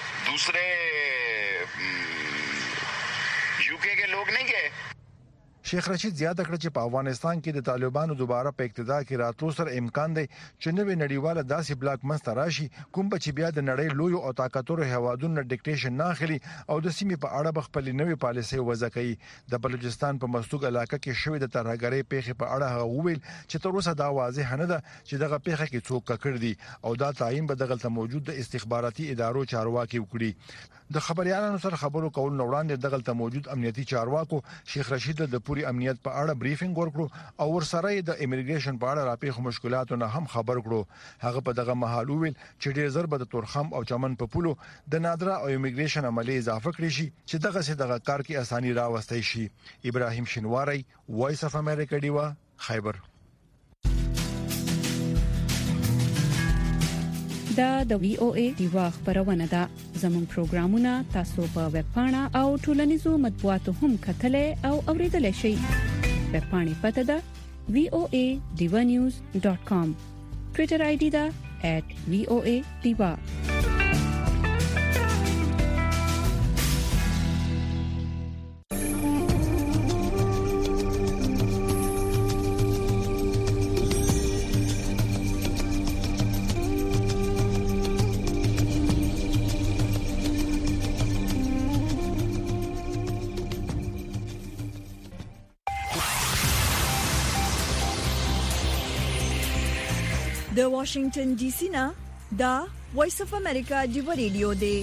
दूसरे यूके के लोग नहीं गए. شیخ رشید زیاته کړ چې په افغانستان کې د طالبانو دوباره په اقتدار کې راتلو سره امکان دی چې نوې نړیواله داسې بلاک منځ راشي کوم چې بیا د نړۍ لوی او طاقتور هوادونو ډیکټیشن نه اخلي او د سیمې په اړه خپل نوې پالیسي وضع کوي. د بلوچستان په مستوګ علاقې کې شوې د ترهګرۍ پیښې په اړه وویل چې تر اوسه دا واضح نه ده چې دغه پیښه کې څوک کړی دی او دا تعین به دغه موجود د استخباراتي ادارو چارواکي وکړي. د خبريالانو سره خبرو کول نو وړاندې دغه موجود امنیتي چارواکو شیخ رشید د پوری امنیت په اړه بریفینګ ورکړو او ورسره د امیګریشن په اړه راپېښ مشکلاتو نه هم خبر کړو. هغه په دغه محل ویل چې ډېر زر به د تورخم او چمن په پولو د نادره او امیګریشن عملی اضافه کړی شي چې دغه سي دغه کار کې اساني راوستي شي. ابراهيم شنواری، وایس اف امریکا، دیوا خیبر. دا د وی او ای دیوا خبرونه ده. زموږ پروګرامونه تاسو په ویب پاڼه او ټولنیزو مطبوعاتو هم کتلای او اوریدلای شئ. ویب پاڼې پته ده وی او ای دیوا نیوز ډاٹ کام. ټوئیټر آی ډی ده ایٹ وی او ای دیوا. د واشنگټن ډي سي نه دا وایس اف امریکا دیو ریډیو دی.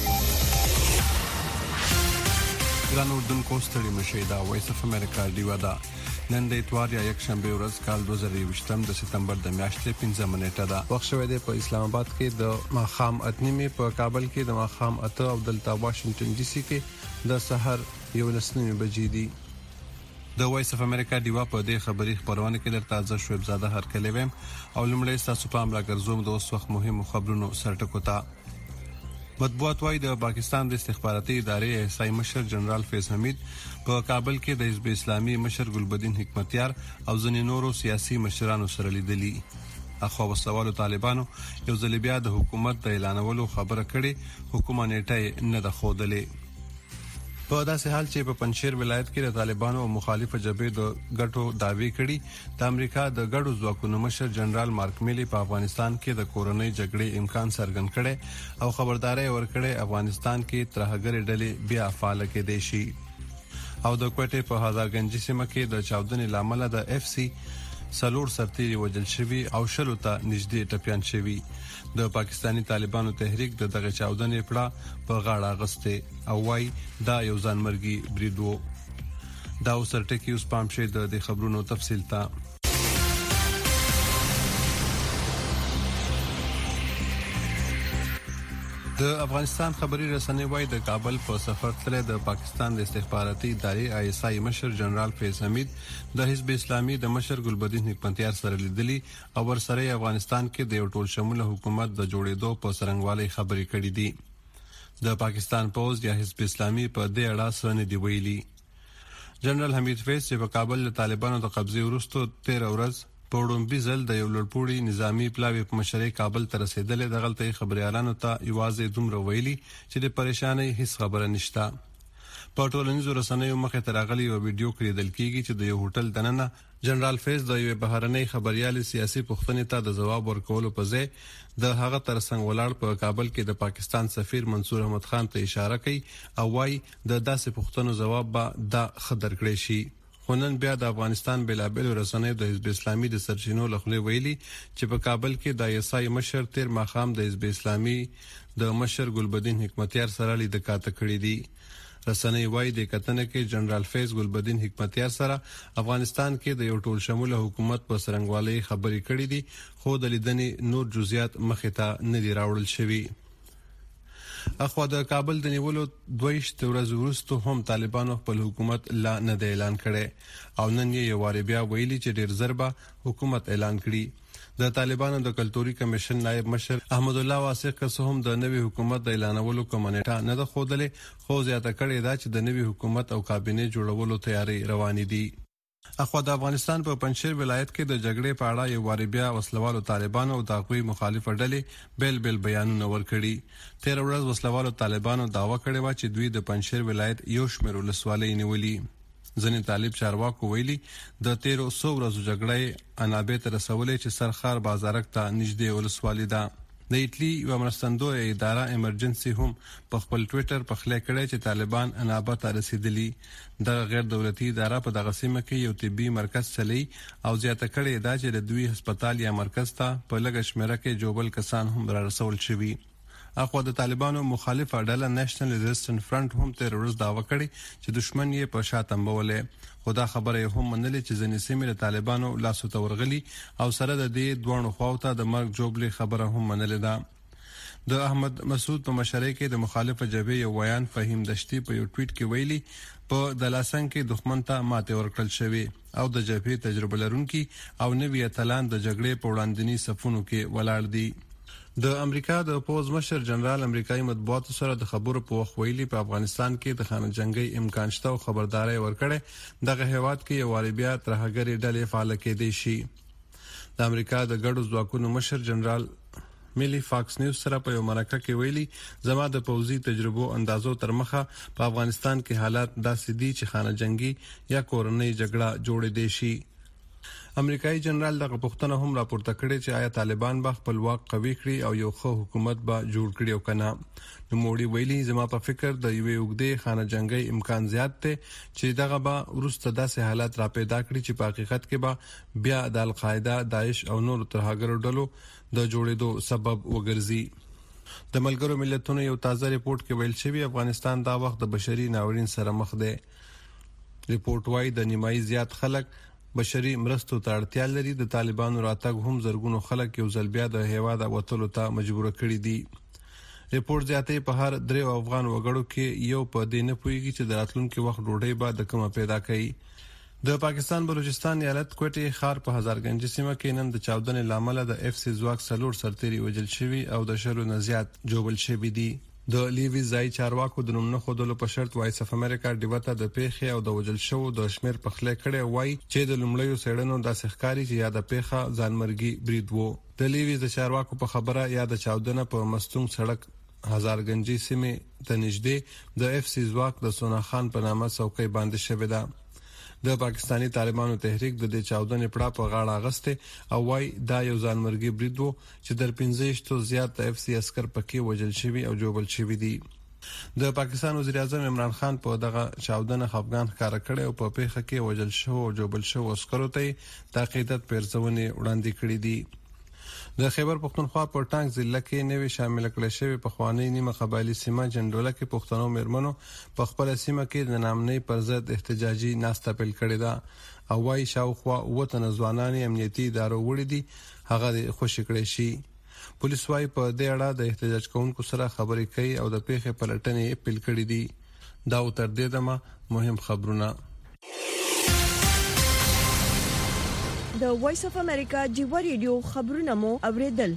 ګران اردوونکو ستړي مشئ، دا وایس اف امریکا دیو دا. نن د اتوار یا یک شنبه ورځ کال دوه زره یوویشتم د سپتمبر د میاشتې پنځمه نیټه ده. وخت شوی دی په اسلام آباد کې د ماخام اتنیمه، په کابل کې د ماخام اته او دلته واشنگټن ډي سي کې د سحر یو لسنیمه بجې دي. د وایس اف امریکا دیوا په دې خبري خبرونه کې درته تازه شوب زاده هر کله ویم او لمړی تاسو په امر راګرځوم د اوس وخت مهمو خبرونو سرټکو ته. مطبوعات وايي د پاکستان د استخباراتي ادارې ایسای مشر جنرال فیض حمید په کابل کې د حزب اسلامي مشر ګلبدین حکمتیار او ځینې نورو سیاسي مشرانو سره لیدلي. اخو وسوالو طالبانو یو ځل بیا د حکومت د اعلانولو خبره کړې، حکومت نیټه نه د خوده. په داسې حال چې په پنځیر ولایت کې د طالبانو او مخالفه جبهې د ګټو داوی کړي، د امریکا د ګډو ځواکونو مشر جنرال مارک میلی په افغانستان کې د کورونی جګړې امکان څرګند کړي او خبرداري ورکړي افغانستان کې ترهګر ډلې بیا فعال کېدې شي. او د کوټې په هزارګنجي سیمه کې د چاودنې لامل د اف سی سلور سرتیری وجل شوی او شلو ته نږدې ټپيان شوی. د پاکستانی طالبانو تحریک د دغه چاودنې پړه په غاړه غسته او وايي دا یو ځانمرګي برید وو. دا وسرټکی اوس پام شي د خبرونو تفصیل ته. د افغانستان خبري رسنۍ وايي د کابل په سفر تللی د پاکستان د استخباراتي ادارې آی اس آی مشر جنرال فیض حمید د حزب اسلامي د مشر ګلبدین حکمتیار سره لیدلي او ورسره افغانستان کې د یو ټول شموله حکومت د جوړېدو په سرنګوالي خبرې کړې دي. د پاکستان پوز یا حزب اسلامي په دې اړه څه نه دی ویلي. جنرال حمید فیض چې په کابل له طالبانو د قبضې وروسته تیره ورځ په وړومبي ځل د یو لړپوړي نظامی پلاوی په مشرۍ کابل ته رسیدلې د غلطي خبريالانو ته یوازې دومره ویلي چې د پریشانۍ هیڅ خبره نشته. په ټولنیزو رسنیو مخه ترغلي او ویډیو کړیدل کیږي چې د یو هوټل دننه جنرال فیض د یو بهرنۍ خبريالي سیاسي پوښتنې ته د جواب ورکولو په ځای د هغه ترڅنګ ولاړ په کابل کې د پاکستان سفیر منصور احمد خان ته اشاره کوي او وايي د داسې پوښتنو جواب به دا خبر کړی شي. خونن بیا د افغانستان بلابل رسنۍ د حزب اسلامي د سرچینو لخوا ویلي چې په کابل کې د ایسای مشر تیر ماخام د حزب اسلامي د مشر ګلبدین حکمتیار سره لید کاته کړی دي. رسنۍ وايي د کتنه کې جنرال فیض ګلبدین حکمتیار سره افغانستان کې د یو ټول شموله حکومت په سرنګوالي خبرې کړې دي خو د لیدنې نور جزئیات مخه ته نه دی راوړل شوی. اخو د کابل د نیولو دویشت ورځې وروسته هم طالبانو خپل حکومت لا نه د اعلان کړي او نن یې واره بیا ویلي چې ډیر ضربه حکومت اعلان کړي. د طالبانو د کلتوري کمیشن نائب مشر احمد الله واسق هم د نوي حکومت د اعلانولو کومنټه نه د خوده خو زیاته کړي دا چې د نوي حکومت او کابینه جوړولو تیاری روان دي. اخو د افغانستان په پنځیر ولایت کې د جګړې په اړه یو واری بیا وسلوالو طالبانو او داغوی مخالف ډلې بیل بیل بیانونه ورکړي. تیر ورځ وسلوالو طالبانو داوا کړې و چې دوی د پنځیر ولایت یو شمېر ولسوالۍ نیولې. ځنې طالب چارواکو ویلي د تیرو سو ورځو جګړې انابه تر رسولې چې سرخار بازارک ته نږدې ولسوالي ده. د ایټلی یو مرستندوی اداره ایمرجنسي هم په خپل ټوئیټر په خله کړی چې طالبان انابه ته رسیدلی. د غیر دولتي اداره په دغه سیمه کې یو طبي مرکز چلی او زیاته کړې ده چې د دوی هسپتال یا مرکز ته په لږ شمیره کې جوبل کسان هم را رسول شوي. اخو د طالبانو مخالفه ډله نېشنل ریزिस्टنس فرنٹ هم تیرورز داوا کړی چې دشمن یې په شا تنبولې. خدا خبره هم منلې چې ځنې سیمې د طالبانو لاسو ته ورغلي او سره د دې دوه خواوته د مرګ جوړلې خبره هم منلې ده. د احمد مسعود په مشرۍ کې د مخالفه جبهې یو ویان فهیم دشتي په یو ټویټ کې ویلي په دلاسنګ کې دښمن ته ماته ورکړل شوی او د جبهې تجربه لرونکي او نوی اتلان د جګړې په وړاندني صفونو کې ولاړ دي. د امریکا د پوز مشر جنرال امریکایي مطبوعاتو سره د خبرو په وخت ویلي په افغانستان کې د خانه جنگي امکان شته او خبرداري ورکړي دغه هیواد کې یو واربیا ترهګری ډلې فعال کېدې شي. د امریکا د ګډو ځواکونو مشر جنرال ملي فاکس نیوز سره په یو مرکه کې ویلي زما د پوزي تجربو اندازو تر مخه په افغانستان کې حالات داسې دي چې خانه جنگي یا کورنۍ جګړه جوړې دي شي. امریکایي جنرال دغه پوښتنه هم راپورته کړې چې آیا طالبان به خپل واک قوي کړي او یو ښه حکومت به جوړ کړي او کنه. نو موړي ویلي زما په فکر د یوې وګړي خانه جنگي امکان زیات دی چې دغه به ورسته داسې حالات را پیدا کړي چې په حقیقت کې به بیا د القاعده، داعش او نور ترهګرو ډلو د جوړېدو سبب وګرځي. د ملګرو ملتونو یو تازه ریپورت کې ویل شوی افغانستان دا وخت د بشري ناورین سره مخ دی. ریپورت وايي د نیمایي زیات خلک بشري مرستو ته اړتیا لري. د طالبانو راتګ هم زرګونو خلک یو ځل بیا د هیواد وتلو ته مجبور کړي دي. ریپورت زیاتې په هر درې افغان وګړو کې یو په دې نه پوهیږي چې د راتلونکي وخت ډوډۍ به د کومه پیدا کړي. د پاکستان بلوچستان ایالت کوټي خار په هزارګنج سیمه کې نن د چاودنې لامل د اف سی ځواک سلور سرتيري وجل شوی او د شرو نه زیات جوبل شوی دي. د لیوی ځای چارواکو د نوم نه خودلو په شرط وایس اف امریکا ډیوته د پیښې او د وجل شو د شمیر په خله کړي وای چې د لومړیو سړنو د سخکاری چې یا د پیښه ځانمرګي برید وو. د لیوی د چارواکو په خبره یا د چاودنه په مستون سړک هزارګنجي سیمه ته نږدې د اف سی ځواک د سونا خان په نامه څوکۍ باندې شوې ده. د پاکستانی طالبانو تحریک د دې چاودنې پړه په غاړه غسته او وای دا یو ځانمرګي برید وو چې در پنځه شتو زیات اف سی عسكر پکې وجل شوی او جوبل شوی دي. د پاکستان وزیر اعظم عمران خان په دغه چاودنه خفغان ښکار کړي او په پیښه کې وجل شو او جوبل شو عسکرو ته تاقیدت پیرځونه وړاندې کړې دي. د خیبر پختونخوا په ټانک ضلع کې نوې شامل کړل شوی په خوانی نیمه قبایلی سیمه جندوله کې پښتنو مرمنو په خپل سیمه کې د نامنۍ پر ضد احتجاجي ناسته پیل کړې ده او وايي شاوخوا وطن ځوانان امنیتي ادارو وړي دي هغه خوشی کړي شي. پولیس وايي په دې اړه د احتجاج کوونکو سره خبرې کوي او د پیښې پلټنې پیل کړې دي. دا تر دې دمه مهم خبرونه. د وایس اف امریکا جیو ریډیو خبرونه مو اوریدل.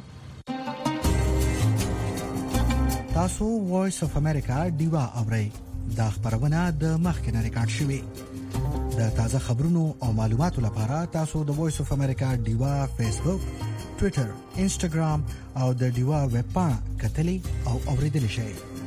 تاسو وایس اف امریکا دیوا اورئ. دا خبرونه د مخکنه ریکارډ شوی. د تازه خبرونو او معلوماتو لپاره تاسو د وایس اف امریکا دیوا فیسبوک، ټوئیټر، انسټاګرام او د دیوا ویب پاڼه کتلی او اوریدل شئ.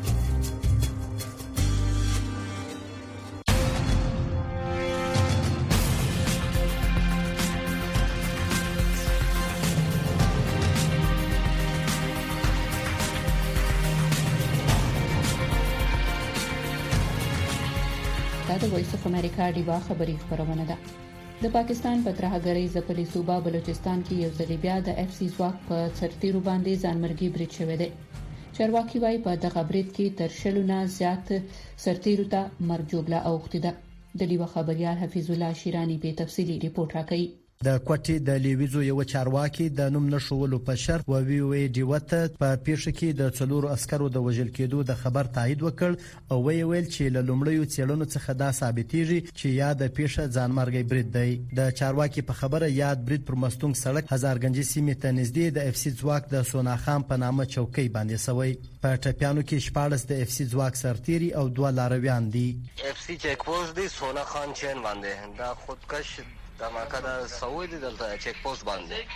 د وایس اف امریکا دیوا خبری خبرونه ده. د پاکستان په ترهګرۍ ځپلي صوبه بلوچستان کې یو ځل بیا د اف سی ځواک په سرتیرو باندې ځانمرګي برید شوی دی. چارواکي وايي په دغه برید کې تر شلو نه زیات سرتیرو ته مرګ جوړه اوښتې ده. د لیوه خبريال حفیظ الله شیرانی په تفصیلی ریپورت راکړي. د کوټي د لیویزو یو چارواکي د نوم نشولو په شرط و وی وی دیوته په پیښه کې د څلورو عسکرو د وژل کېدو د خبر تایید وکړ او وی ویل چې له لومړیو څېړنو څخه دا ثابتېږي چې یا د پیښه ځانمرګي برید دی. د چارواکي په خبره یاد برید پر مستونګ سړک هزارګنجي سیمې ته نږدې د اف سی ځواک د سوناخان په نامه چوکۍ باندې سوی. په ټپیانو کې شپاړس د اف سی ځواک سرتيري او دوه لارویان دي. اف سی چیک پوسټ دی سوناخان چین باندې دا خودکش دماکه د سوي دي دلته چیک پوسټ باندې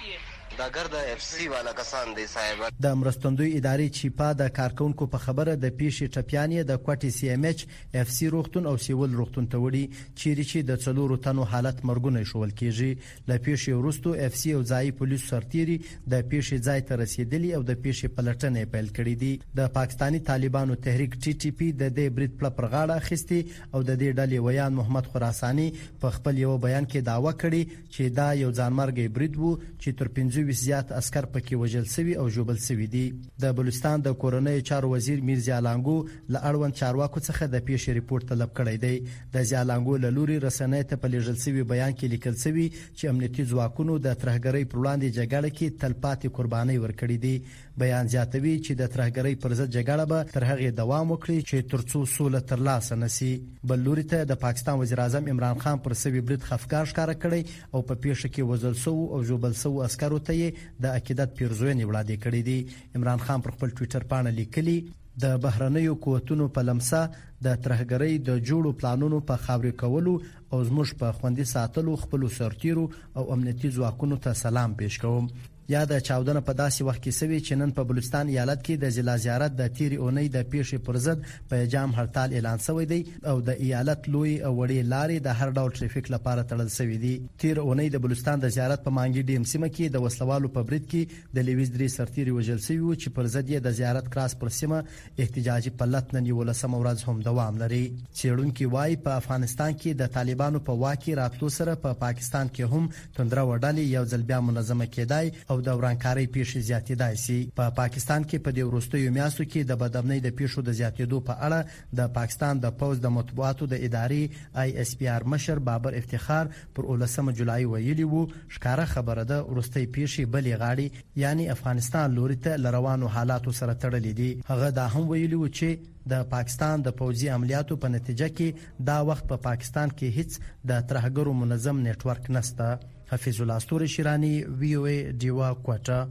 دا ګرد اف سی والا کسان دي صاحب. د مرستندوی ادارې چیپا د کارکونکو په خبره د پیښې ټپیانې د کوټې سی ام ایچ اف سی روغتون او سیول روغتون ته وړي چیرې چې د څلورو تنو حالت مرګونه شول کېږي. ل پیښې وروسته اف سی او ځای پولیس سرتيري د پیښې ځای ته رسیدلی او د پیښې پلټنې پیل کړې دي. د پاکستانی طالبانو تحریک ټي ټي پی د دې برید پل پرغاړه اخیستي او د دې ډلې ویان محمد خراساني په خپل یو بیان کې داوا کړې چې دا یو ځانمرګي برید وو چې تر پنځه زیات عسكر پکې وژل شوی او جوبل شوی دي. د بلوچستان د کورنۍ چارو وزیر میرزا لانګو ل اړوند چارواکو څخه د پیښې ریپورت طلب کړی دی. د زیالانګو له لوري رسنۍ ته په لېږل شوی بیان کې لیکل شوی چې امنیتي ځواکونو د ترهګرۍ پر وړاندې جګړه کې تلپاتې قرباني ورکړې دي. بیان زیاتوي چې د ترهګرۍ پر ضد جګړه به تر هغه دوام وکړي چې ترڅو سوله ترلاسه نشي. بل لوري ته د پاکستان وزیر اعظم عمران خان پر سوي برید خفګان ښکارا کړی او په پیښه کې وژل شو او جوبل شو عسکرو ته د عقیدت پیرزوینې وړاندې کړې دي. عمران خان پر خپل ټوئیټر باندې لیکلي د بهرنیو قوتونو په لمسه د ترهګرۍ د جوړو پلانونو په خاورې کولو او زموږ په خوندي ساتلو خپل سرتیرو او امنیتي ځواکونو ته سلام پېښ کوم. یا د چاودنه په داسې وخت کې سوي چې نن په بلوچستان ایالت کې د ضلع زیارت د تیری اونۍ د پیښې پر ضد په جام هړتال اعلان شوی دی او د ایالت لوی او وړې لارې د هر ډول ټریفیک لپاره تړل شوی دي. تیر اونۍ د بلوچستان د زیارت په مانګي ډیم سیمه کې د وسلوالو په برید کې د لیویز درې سرتیري وژل شوی و چې پر ضد یې د زیارت کراس پر سیمه احتجاجي پلت نن یو لسمه ورځ هم دوام لري. څېړونکي وایي په افغانستان کې د طالبانو په واکي راتلو سره په پا پاکستان کې هم توندره وډالي یو ځل بیا منظمه کېدای او د ورانکارۍ پیښې زیاتېدای شي. په پا پاکستان کې په دې وروستیو میاشتو کې د بدامنۍ د پیښو د زیاتېدو په اړه د پاکستان د پوز د مطبوعاتو د ادارې آی اس پی آر مشر بابر افتخار پر ولسمه جولای ویلي وو ښکارا خبره ده وروستي پیښې بلې غاړي یعنی افغانستان لوري ته لروانو حالاتو سره تړلې دي. هغه دا هم ویلي وو چې د پاکستان د پوځي عملیاتو په نتیجه کې دا وخت په پا پاکستان کې هیڅ د ترهګرو منظم نتورک نشته. حفیظ الله استوري شیرانی وی او ای دیوا کوټه.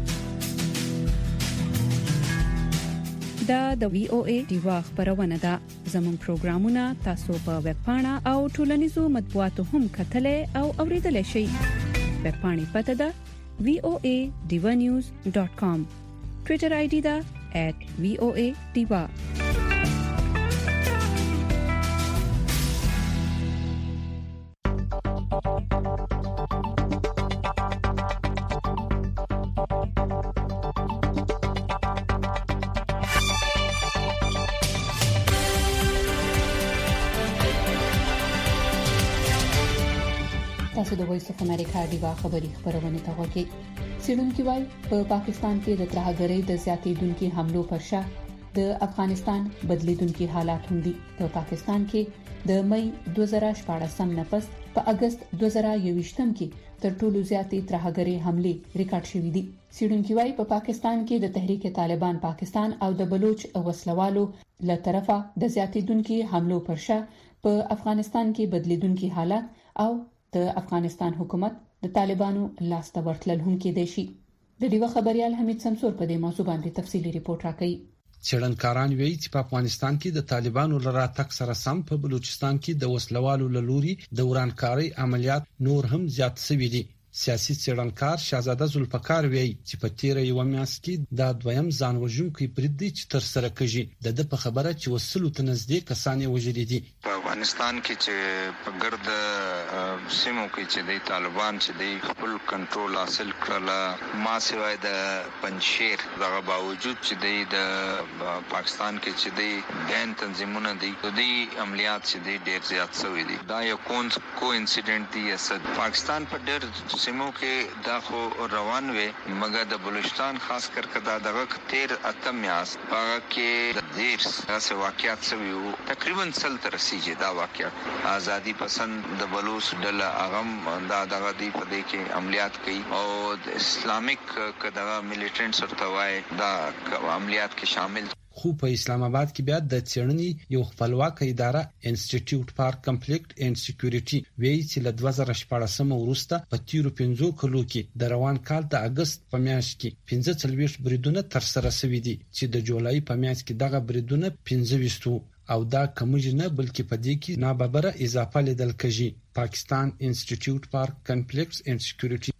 دا د وی او ای دیوا خبرونه ده. زموږ پروګرامونه تاسو په ویب پاڼه او ټولنیزو مطبوعاتو هم کتلای او اوریدلای شئ. ویب پاڼې پته ده وی او ای دیوا نیوز ډاٹ کام. ټوئیټر آی ډي ده ایٹ وی او ای دیوا. تاسو د وایس اف امریکا دیوا خبری خبرونه ته وګورئ. سیډونکو وای په پاکستان کې د ترهګرۍ د زیاتېدونکو حملو پر شا د افغانستان بدلیدونکو حالات هم دي. په پاکستان کې د مې دوه زره شپږم نه پس په اگست دوه زره یوویشتم کې تر ټولو زیاتې ترهګرۍ حملې ریکارډ شوې دي. سیډونکو وای په پاکستان کې د تحریک طالبان پاکستان او د بلوچ وسلوالو له طرفه د زیاتېدونکو حملو پر شا په افغانستان کې بدلیدونکو حالات او د افغانستان حکومت د طالبانو لاس ته ورتلل هم کې دي شي. د دیو خبريال حمید سمسور په دې موضوع باندې تفصیلی ریپورت راکړي. څېړنکاران وایي چې په افغانستان کې د طالبانو لرا تک سره سم په بلوچستان کې د وسلوالو لوري د ورانکارۍ عملیات نور هم زیات شوي دي. سیاسي څېړنکار شاهزاده ذوالفقار وایي چې په تیر یو میاشت کې د دویم ځان وژونکي برید دی چې تر سره کېږي. د په خبره چې وسلو ته نږدې کسان یې وژلي دي. په افغانستان کې چې په ګرد سیمو کې چې د طالبان چې د خپل کنټرول حاصل کړل ما سوای د پنځشیر دغه باوجود چې د پاکستان کې چې د بین تنظیمونه دي د عملیات چې د ډیر زیات شوی دي. دا یو کون کو انسیډنٹ دی اسد پاکستان په ډیر سیمو کې دا خو روان وي مګر د بلوچستان خاص کر کدا دغه تیر اتم میاس هغه کې د دیر سره واقعیت شوی وو تقریبا سل تر سیجه دا واقعیت ازادي پسند د بلوچ ډله اغم دا دغه دی په دې کې عملیات کوي او د اسلامیک کدا میلیټنټ سره وای دا عملیات کې شامل. خو په اسلام آباد کې بیا د څېړنې یو خپلواک اداره انسټیټیوټ فار کنفلیکټ اینڈ سکیورټي وایي چې له دوه زره شپږم وروسته په تیرو پنځو کلو کې د روان کال د اگست په میاشت کې پنځه څلوېښت بریدونه تر سره شوي دي چې د جولای په میاشت کې دغه بریدونه پنځه ویشت او دا کموجه نه بلکې په دې کې ناببره اضافه لیدل کېږي. پاکستان انسټیټیوټ فار کنفلیکټس اینڈ سکیورټي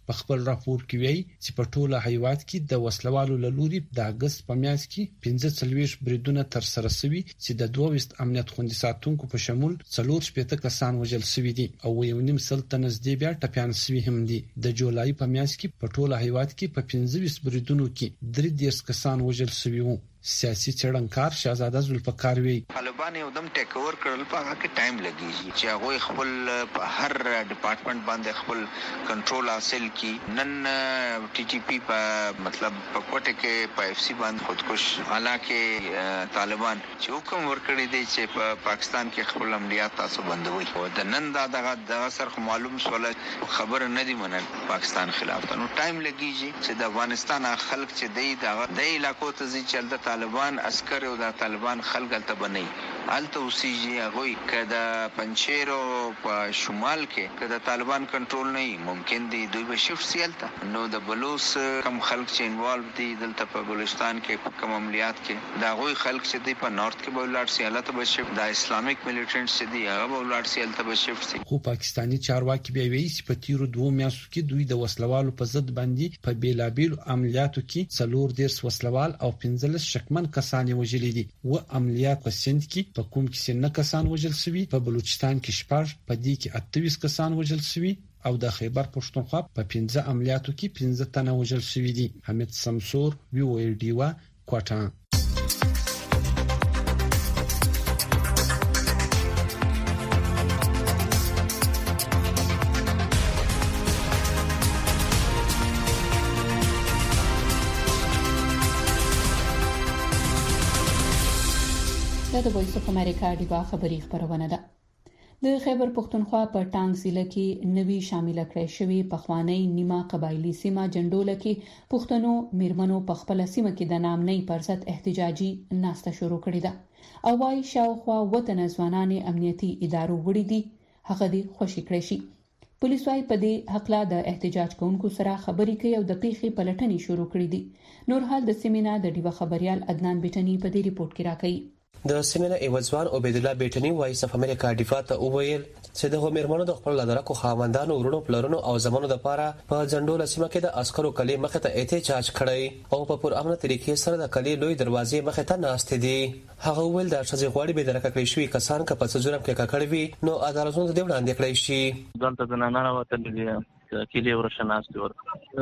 په خپل راپور کې وایي چې په ټوله هیواد کې د وسلوالو له لوري د اگست په میاشت کې پنځه څلوېښت بریدونه تر سره شوي چې د دوه ویشت امنیت خوندي ساتونکو په شمول څلور شپېته کسان وژل شوي دي او یو نیم سل ته نږدې بیا ټپیان شوي هم دي. د جولای په میاشت کې په ټوله هیواد کې په پنځه ویشت بریدونو کې درې دېرش کسان وژل شوي وو. سیاسي څېړنکار شهزاده زلفقار وی طالبان یو دم ټیک اوور کړل په هغه کې ټایم لګیږي چې هغه خپل په هر ډپارټمنټ باندې خپل کنټرول حاصل کړي. نن ټي ټي پی په مطلب په کوټه کې په اف سی باندې خودکش حالانکه طالبان چې حکم ورکړی دی چې په پا پاکستان کې خپل عملیات تاسو بندوي او د نن دا دغه د اثر معلوم سوال خبر نه دی منل پاکستان خلاف. نو ټایم لګیږي چې د افغانستان خلک چې دی د د علاقو ته ځي چې طالبان عسكر او د طالبان خلک الته بنئ الته اوسېږي هغه کده پنچیرو په شمال کې کده طالبان کنټرول نه ممکن دی دوی به شفت سیالته. نو د بلوچ کم خلک چې انوالو دي دلته په بلوچستان کې کوم عملیات کې دا غوي خلک چې دی په نارت کې به ولر سیالته به شفت د اسلامیک میلیټنټس چې دی هغه به ولر سیالته به شفت. خو پاکستانی چارواکي بیا وایي چې په تیرو دوه میاشتو کې دوی د وسلوالو په ضد باندې په بیلابیلو عملیاتو کې څلور دېرش وسلوال او پنځلس شکمن کسان وژلي دي. و عملیات په سند کې په کوم کې نه کسان وژل شوي، په بلوچستان کې شپږ، په دې کې اته ویشت کسان وژل شوي او د خیبر پښتونخوا په پنځه عملیاتو کې پنځه تنه وژل شوي دي. حمید سمسور وی او ال ډی وا کوټا. د وایس اف امریکا ډیوا خبری خبرونه ده. د خیبر پښتونخوا په ټانګ ضلع کې نوی شامل کړی شوی پخوانی نیمه قبایلی سیمه جندول کې پښتنو میرمنو په خپل سیمه کې د نامنۍ پرست احتجاجي ناسته شروع کړې ده او وايي شاوخوا وطن ځوانان امنیتي ادارو وړي دي هغه دي خوشی کړی شي. پولیس وايي په دې حق لا د احتجاج کوونکو سره خبرې کوي او د پیښې پلټنې شروع کړې دي. نور حال د سیمینار د ډیوا خبريال عدنان بیٹنی په دې ریپورت کې راکړي. د سیمینار ایوازوان عبید الله بیٹنی وایس اف امریکا ډیوا ته وویل چې د همیرمنو د خپل لادرکو خاوندانو ورونو پلرونو او زمونو د پاره په جندول سیمه کې د عسکرو کلی مخه ته احتجاج کړی او په پر امن طریقې سره د کلی لوی دروازې مخه ته ناشته دي. هغه ویل د شذې غواړي به درکه کړی شوی کسان که په څجرم کې ککړ وي نو عدالتونو ته وړاندې کړی شي. دلته د نننه وته دي کلی ورشناست ور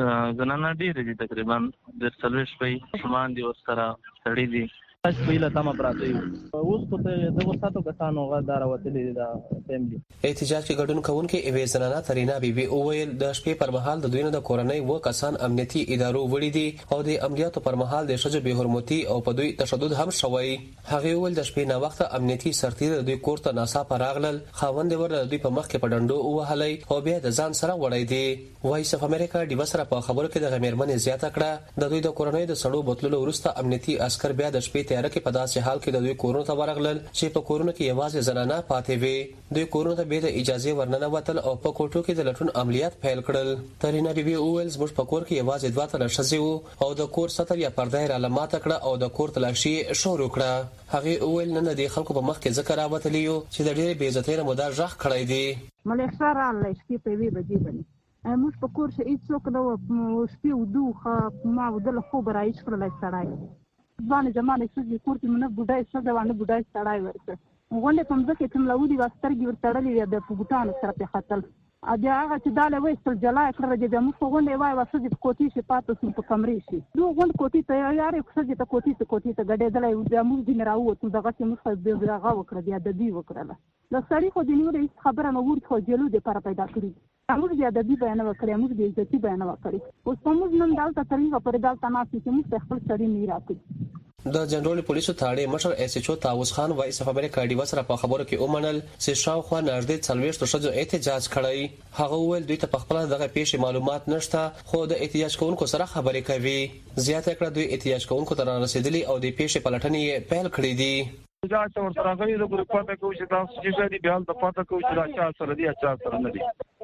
زنانه ډیر دي تقریبا د سلوش په سامان دي ورسره سړی دي اس په لته ما پراته یو اوس په دغه ساتو کسانو غدار وتلې دا فیملی. احتجاج کې ګډون کوونکې ایوي زنانه ترینا بیبي اوویل د شپې پر مهال د دوی نه د کورنۍ و کسان امنیتي ادارو وړي دي او د عملیاتو پر مهال د شجو به حرمتي او په دوی تشدد هم شوی. هغه ویل د شپې نه وخت امنیتي سرتیر د دوی کور ته ناسا پراغلل خوند ور د دوی په مخ کې په ډندو وهلې او بیا د ځان سره وړي دي. وایس اف امریکا ډیوا سره په خبرو کې د غمیرمنې زیاته کړه د دوی د کورنۍ د سړو بوتلو ورسته امنیتي عسكر بیا د شپې تیار کې په داسې حال کې د دوی کورونو ته ورغلل چې په کورونو کې یوازې زنانه پاتې وي. دوی کورونو ته به د اجازه ورننه وتل او په کوټو کې د لټون عملیات پیل کړل. ترینا بیبي اوویل زموږ په کور کې یوازې دوه تنه ښځې وو او د کور ستر یا پرده را لمات کړه او د کور تلاشي شروع کړه. هغه اوویل نن د خلکو په مخ کې ذکر راوتلی یو چې د ډېر بې عزتۍ نه مدار ځخ کړی دی. ملک الله شپې په وی بجې باندې موږ په کور کې هیڅ څوک نو شپې ودو ما ودل خو برای شکر سړای ځوان زمانه چې کور کې منه بډای څه ځوان بډای سړای ورته غونډه کوم ځکه چې ملودي واسترګي ورتړلې د پګوټانو سره په خطر ا بیا هغه چې داله وېستل جلا کړل د موږ غونډه وای واسه د کوټي شي پاتو سم په کمرې شي دوه غونډه کوټي ته یاري څه د کوټي ته کوټي ته غډې دلای د موږ دین راو ته دغه چې موږ به راغه وکړه بیا د دې وکړه د سړی خو د نیولې خبره نو ورته جلو د پر پیدا کړی موږ بیا د دې بیان وکړو موږ د عزت بیان وکړو اوس موږ نن دالته طریقه پر دالته ناسي چې موږ خپل سړی نه راکړو. د جنرال پولیسو تاړې مشر ایس ایچ او تاووس خان وایس اف امریکا ډیوا سره په خبرو کې اومنل چې شاوخوا نږدې څلوېښت شذو احتجاج کړی. هغه وویل دوی ته په خپل دغه پیښې معلومات نشته خو د احتجاج کوونکو سره خبرې کوي. زیاته کړه دوی احتجاج کوونکو ته رسیدلي او د پیښې پلټنې پیل کړې دي. دا چې ورته غوړي د ګروپ پاتې کوي چې تاسو چې دې بیا د پاتې کوي چې دا چا سره دی چا سره نه دی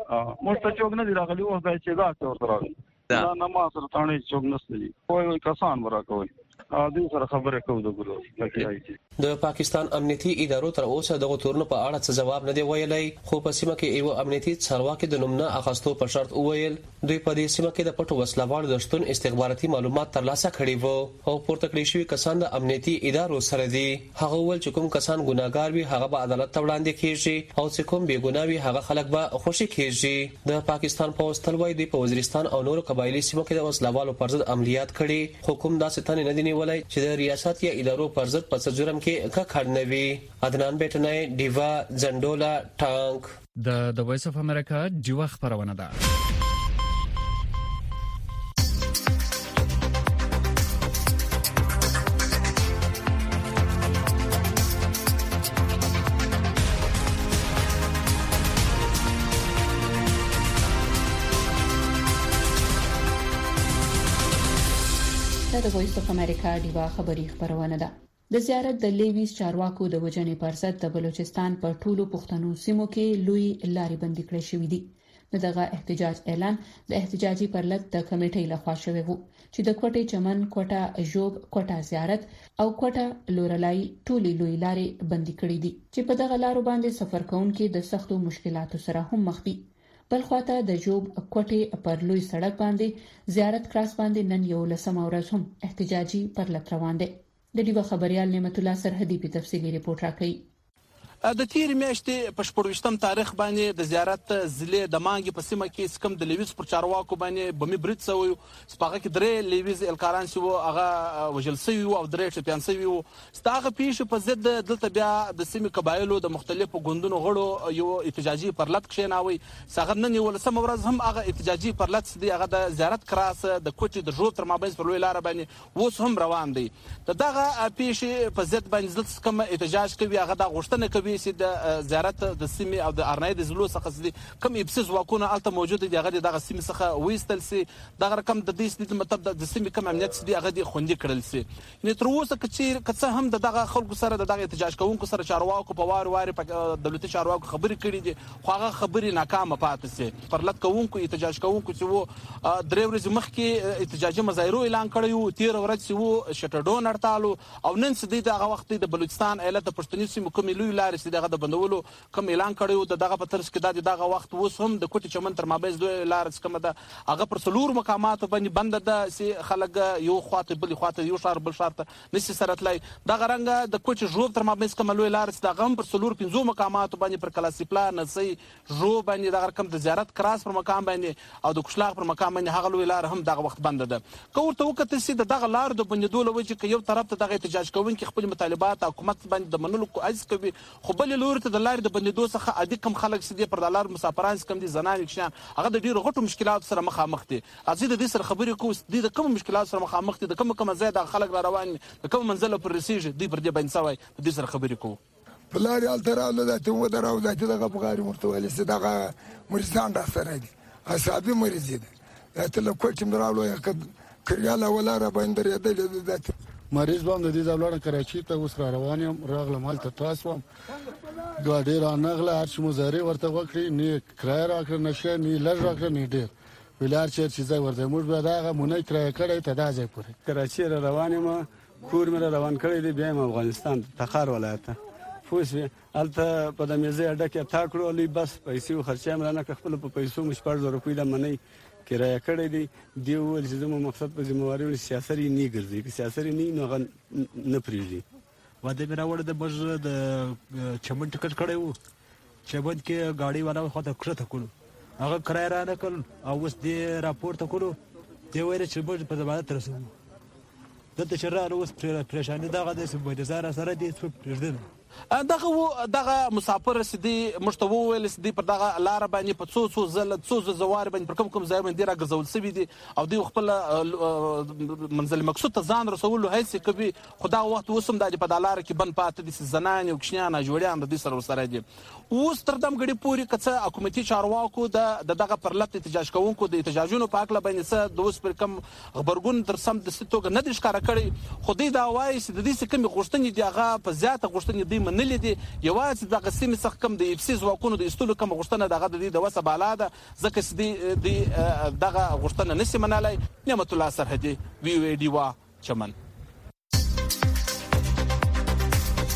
مو ته چوک نه دی راغلی او دا چې دا ورته راغلی دا نه ما سره تانه چوک نشته دي کوئی کسان ورا کوي ا دې سره خبره کوو د ګروپ لکه د پاکستان امنیتي ادارو تر اوسه دغه تورونو په اړه څه جواب نه دی ویلی، خو په سیمه کې یو امنیتي چارواکي د نوم نه اخیستو په شرط وویل دوی په دې سیمه کې د پټو وسلوالو د شتون استخباراتي معلومات ترلاسه کړي وو او پورته کړی شوي کسان د امنیتي ادارو سره دي. هغه وویل چې کوم کسان ګناهګار وي هغه به عدالت ته وړاندې کیږي او چې کوم بې ګناه وي هغه خلک به خوشي کیږي. د پاکستان پوځ تل وایي دوی په وزیرستان او نورو قبایلي سیمو کې د وسلوالو پر ضد عملیات کړي، خو کوم داسې تنې نه دي نیولای چې د ریاست یا ادارو پر ضد په څه جرم کې ککړ نه وي. عدنان بیٹنای، ډیوا جنډولا، ټانک. د د وایس اف امریکا ډیوا خبرونه ده. د وایس اف امریکا ډیوا خبری خبرونه ده. د زیارت د لیویس چارواکو د وجنې پر ضد د بلوچستان په ټولو پښتنو سیمو کې لوی لارې بندي کړې شوې دي. دغه احتجاج اعلان د احتجاجي پرلط د کمیټې لخوا شوی وو چې د کوټې چمن، کوټه ژوب، کوټه زیارت او کوټه لورلای ټولې لوی لارې بندي کړې دي چې په دغه لارو باندې سفر کوونکي د سختو مشکلاتو سره هم مخ دي. بل خواته د جوب کوټې پر لوی سړک باندې زیارت کراس باندې نن یو لسم ورځ هم احتجاجي پرلط روان دي. د ډیوا خبريال نعمت الله سرحدي په تفصیلي ریپورت راکړي. د تیر میاشتې په شپږویشتم تاریخ باندې د زیارت ضلع د مانګي په سیمه کې سکم د لیویز پر چارواکو باندې بمي برید شوی، سپاغه کې درې لیویز الکاران شو هغه وجل شوی او درې چپیان شوی. ستاغه پیښه په ضد دلته بیا د سیمې قبایلو د مختلفو ګوندونو غړو یو احتجاجي پرلط کښیناوي. ساغه نن یو لسم ورځ هم هغه احتجاجي پرلط دی هغه د زیارت کراس د کوټې د ژوب تر مابین پر لوی لار باندې اوس هم روان دی. دغه پیښه په ضد باندې ځل کوم احتجاج کوي هغه د غوښتنه کوي چې د زیارت د سیمې او د ارنای د زلو څخه کوم ابسیز واکونه الته موجود دي هغه دغه سیمې څخه وېستل سي، دغه رقم د دې سیمې مطلب د سیمې کوم امنیت دي هغه د خوندي کړل سي. یعنی تر اوسه چې کڅه هم دغه خلکو سره دغه احتجاج کوونکو سره چارواکو په وار وار په دولتي چارواکو خبرې کړې دي خو هغه خبرې ناکامه پاتې سي. پرلط کوونکو احتجاج کوونکو چې وو درې ورځې مخکې احتجاجي مظاهره اعلان کړی وو، تیر ورځ چې وو شټډون هړتالو او نن سدي دغه وخت د بلوچستان ایالت د پښتني سیمو کومې لوی لارې چې دغه د بندولو کوم اعلان کړی و. دغه په ترڅ کې د دغه وخت اوس هم د کوټې چمن تر مابین دوه لارې کومه ده هغه پر سلور مقاماتو باندې بند ده چې خلک یو خواته بل خواته یو شهر بل شهر ته نشي سره تلای. دغه رنګ د کوټې ژوب تر مابین کومه لوی لارې دغه هم پر سلور پنځو مقاماتو باندې پر کلاسي پلان نسي ژوب باندې دغه رقم د زیارت کراس پر مقام باندې او د کوشلاغ پر مقام باندې هغه لوی لار هم دغه وخت بند ده. که ورته وکړه چې دغه لار د بندیدو لوجه کې یو طرف ته دغه احتجاج کوونکي خپل مطالبات حکومت باندې د منلو کوز کوي، خو بل لور ته د لارې د بندیدو څخه ادي کم خلک چې پر دلار مسافران کم دي زنان کښان هغه د ډیرو غټو مشکلاتو سره مخامخ دي. ازي د دې سره خبرې کوو د کوم مشکلاتو سره مخامخ دي، د کوم کوم ځای د خلک را روان د کوم منزل پر رسیږي دی پر دې باندې سوي د دې سره خبرې کوو. بلاري التراله د ته و دراو د دغه بغاری مرتوالي چې دغه مریضان را سره دي اصحابي مریض دي ته له کوټ مراولو کړیاله ولا را باندې درېدل د مریض بام د دې ځوړن کراچي ته اوس را روان یم راغله مال ته تاسو دوه ډیر انغله هر څه مزاري ورته وکړي نه کرای راکړ نشه نه لږ راکړ نه ډیر ولار چې ځای ورته موږ به داغه مونږ کرای کړی ته دا ځای پورې کراچي را روان یم کور مې روان کړی دی بیا افغانستان تخار ولایت فوسي الته په د میزه اډکه تا کړو لې بس پیسې خرچه مې نه خپل په پیسو مش پر زر روپۍ د منی کرایه کړی دی دی ول چې زموږ مقصد په ذمہواری سیاسي نه ګرځي چې سیاسي نه نو نه پریږدي. واده مې راوړ د بج د چمن ټکټ کړی وو چمن کې گاډي والا خو ته کړته کړو هغه کرایه را نه کړ او اوس دې راپورته کړو دی وایي چې بج په ځباده تر سو دته شراره اوس پریشانی دغه د سبوی زاره سره دې څو پرېږدل دغه دغه مسافر سدي مشتوو ویل سدي پر دغه لار باندې په څو څو زل څو څو زوار باندې پر کوم کوم ځای باندې راغزول سوي دي او دوی خپل منزل مقصود ته ځان رسولو هیڅ کوي. خدا وخت وسم د په دلار کې بن پاتې دي زنان او کښنیان جوړیان د دې سره سره دي. اوس تر دم غړي پوری کڅه حکومتي چارواکو د دغه پرلط احتجاج کوونکو د احتجاجونو په اړه باندې څه د اوس پر کم خبرګون در سم د ستوګه نه دي ښکارا کړی. خو دې دا وایي چې د دې کوم غوښتنې دی هغه په زیاته غوښتنې دی منلې دي یوازې دغه سیمې څخه کم د افسیز واکونو د استولو کم غوښتنه دغه د دې د وسه بالا ده ځکه چې د دغه غوښتنه نشي منلای. نعمت الله سرحدي وی وی ډیوا چمن.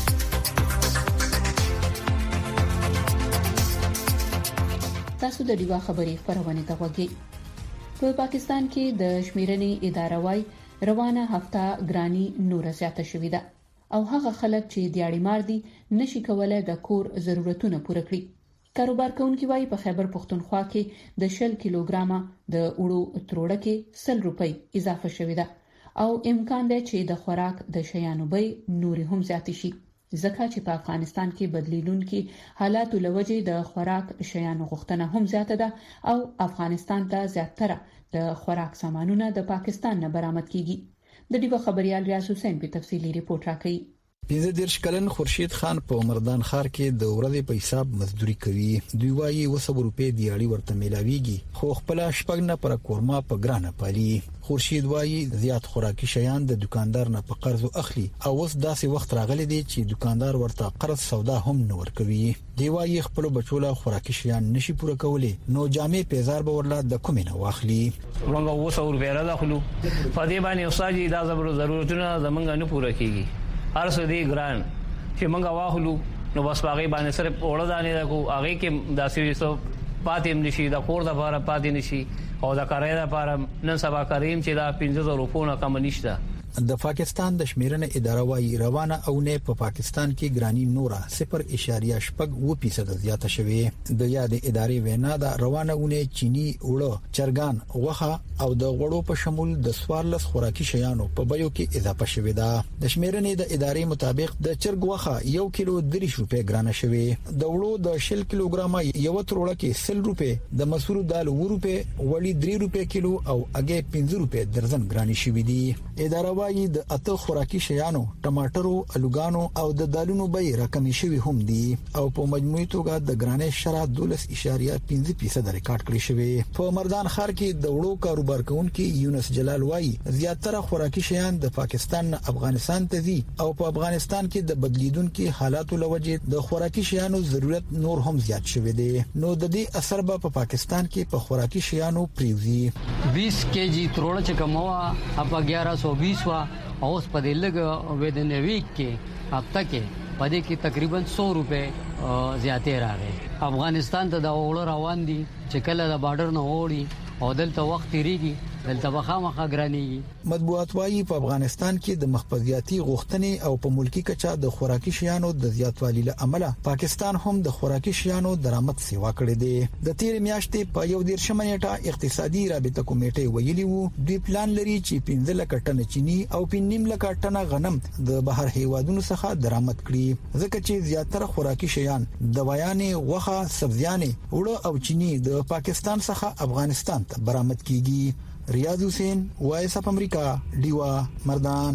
تاسو د ډیوا خبري خبرونه ته وګورئ په پاکستان کې د شمیرنې اداره وايي روانه هفته ګرانی نور زیاته شوې ده او هغه خلک چې دیاړي مار دي نشي کولای د کور ضرورتونه پوره کړي کاروبار کوونکي وايي په خیبر پختونخوا کې د شل کیلوګرامه د اوړو تروړه کې سل روپۍ اضافه شوې ده او امکان دی چې د خوراک د شیانو بیې نور هم زیات شي ځکه چې په افغانستان کې بدلیدونکي حالات لوجې د خوراک شیانو غوښتنه هم زیاته ده او افغانستان ته زیاتره د خوراک سامانونه د پاکستان نه برآمد کیږي د دې خبريال ریاض حسین په تفصیلی ریپورت راکړي پنځه دیرش کلن خورشید خان په مردان ښار کې د ورځې په حساب مزدوري کوي دوی وايي وسو روپې دیاړي ورته ملاويږي خو خپل شپږ نه پر کورما په ګرانه پالي خورشید وايي زیات خوراکي شیان د دکاندار نه په قرض اخلي او اوس داسې وخت راغلی دی چې دکاندار ورته قرض سودا هم نه ورکوي دی وايي خپل بچوله خوراکي شیان نشي پوره کولی نو جامې پیزار به ورلا د کومې نه واخلي موږ وسو روپې را داخلو فدی باندې استاد دا زبر ضرورتونه زمونږ نه پوره کیږي هر څه دی ګران چې موږ واخلو نو بس باغې باندې صرف اوړه دانې راکو هغه کې داسې څه پاتې نشي د کور د لپاره پاتې نشي او د کاري لپاره نن سبا کریم چې دا پنځه زره روپونه کم نشته د پاکستان د شمیرنې اداره وايي روانه او نه په پاکستان کې ګرانی نورا صفر اشاریه شپږ و فیصد زیاته شوې د یاد ادارې وینا دا روانه ونه چینی وړو چرګان غوخه او د غوړو په شمول د سوارلس خوراکي شیانو په بیو کې اضافه شوې ده د شمیرنې د ادارې مطابق د چرګ غوخه یو کیلو درې روپے ګرانه شوې د وړو د شل کیلوګرامه یو تروړه کې سل روپے د مسور دال و روپے وړي درې روپے کیلو او اگې پنځه روپے درزن ګرانی شوې دي اداره وايي د اته خوراکي شیانو ټماټرو الوګانو او د دالونو بیې راکمې شوې هم دي او په مجموعي توګه د ګرانې شرا دولس اشاریه پنځه فیصد ریکارډ کړی شوی په مردان ښار کې د وړو کاروبار کوونکي یونس جلال وايي زیاتره خوراکي شیان د پاکستان نه افغانستان ته ځي او په افغانستان کې د بدلیدونکو حالاتو لوجې د خوراکي شیانو ضرورت نور هم زیات شوی دی نو د دې اثر به په پاکستان کې په خوراکي شیانو پریوزي बीस केजी तरोड़ च कमवा अब ग्यारह सौ बीस वा اوس په دې لګ ودنې ویک کې هفته کې په دې کې تقریبا سو روپے زیاتې راغې افغانستان ته د اور روان دي چې کله د بارډر نه وړي او دلته وخت ریږي دلته بخامخه ګرانیږي مطبوعات وايي په افغانستان کې د مخبزياتي غوښتنې او په ملکی کچا د خوراکي شیانو د زیاتوالي له امله پاکستان هم د خوراکي شیانو درآمد سیوا کړې دي د تیر میاشتې په یو دیرشم نیټه اقتصادي رابطه کمیټه ویلي وو دوی پلان لري چې پنځه لک ټن چینی او پنځه لک ټن غنم د بهر هیوادونو څخه درآمد کړي ځکه چې زیاتره خوراکي شیان دوايانې غوخه سبزيانې وړه او چینی د پاکستان څخه افغانستان ته برآمد کیږي ریاض حسین وایس اپ امریکا دیوا مردان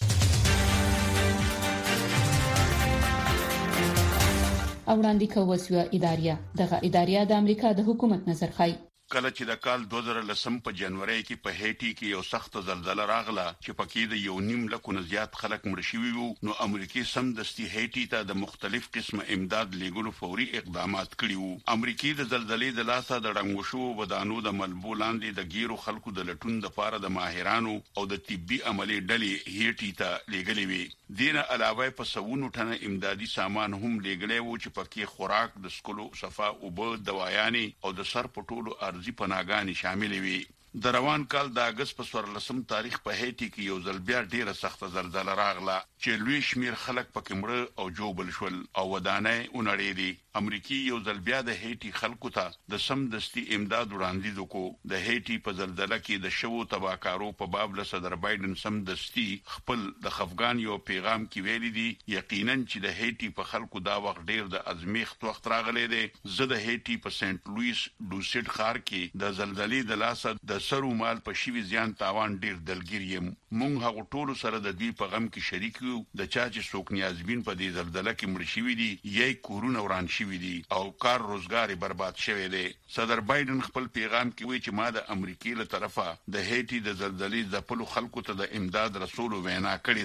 او وړاندې کوي اداریا دغه اداریا د امریکا د حکومت نظر خای کله چې د کال دوه زره لسم په جنوري کې په هېټي کې یو سخت زلزلہ راغله چې پکې د یو نیم لکو نه زیات خلک مړ شوي وو نو امریکای سم دستي هېټي ته د مختلف قسمه امداد لیږلو فوري اقدامات کړي وو امریکای د زلزلې د لاسه د رنګوشو ودانو د ملبو لاندې د ګیرو خلکو د لټون د پاره د ماهرانو او د طبي عملي ډلې هېټي ته لیږلې وي دینه علاوه په سونو ټنه امدادي سامان هم لیږلې وو چې پکې خوراک د سکلو صفا او بل دوايانې او د سر پټولو ارزي پناګانی شامل وي د روان کال د اگست په څوارلسم تاریخ په هېټي کې یو ځل بیا ډیره سخت زلزلہ راغله چې لوی شمیر خلک پکې مړه او جوبل شول او ودانۍ اونړېدي امریکای یو ځل بیا د هېټي خلکو ته د سم دستي امداد وړاندیز وکړو د هېټي په زلزلہ کې د شوو تباکارو په باب له صدر بایدن سم دستي خپل د خفغان یو پیغام کې ویلي دي یقینا چې د هېټي په خلکو دا وخت ډیر د ازمیخت وخت راغلی دی زه د هېټي په سنت لوئیس ډوسیډ ښار کې د زلزلې د لاسه د سرو مال په شی زیان تاوان ډیر دلګیر یم مونږ هغه ټول سره د دې په غم کې شریک یو د چا چې څوک نیازبین په دې زلزلہ کې مړ شوی دي یې کورونه وران شوی دي او کار روزګار برباد شوی دی صدر بایدن خپل پیغام کې وایي چې ما د امریکای له طرفه د هېټي د زلزلې د پلو خلکو ته د امداد رسول وینا کړې ده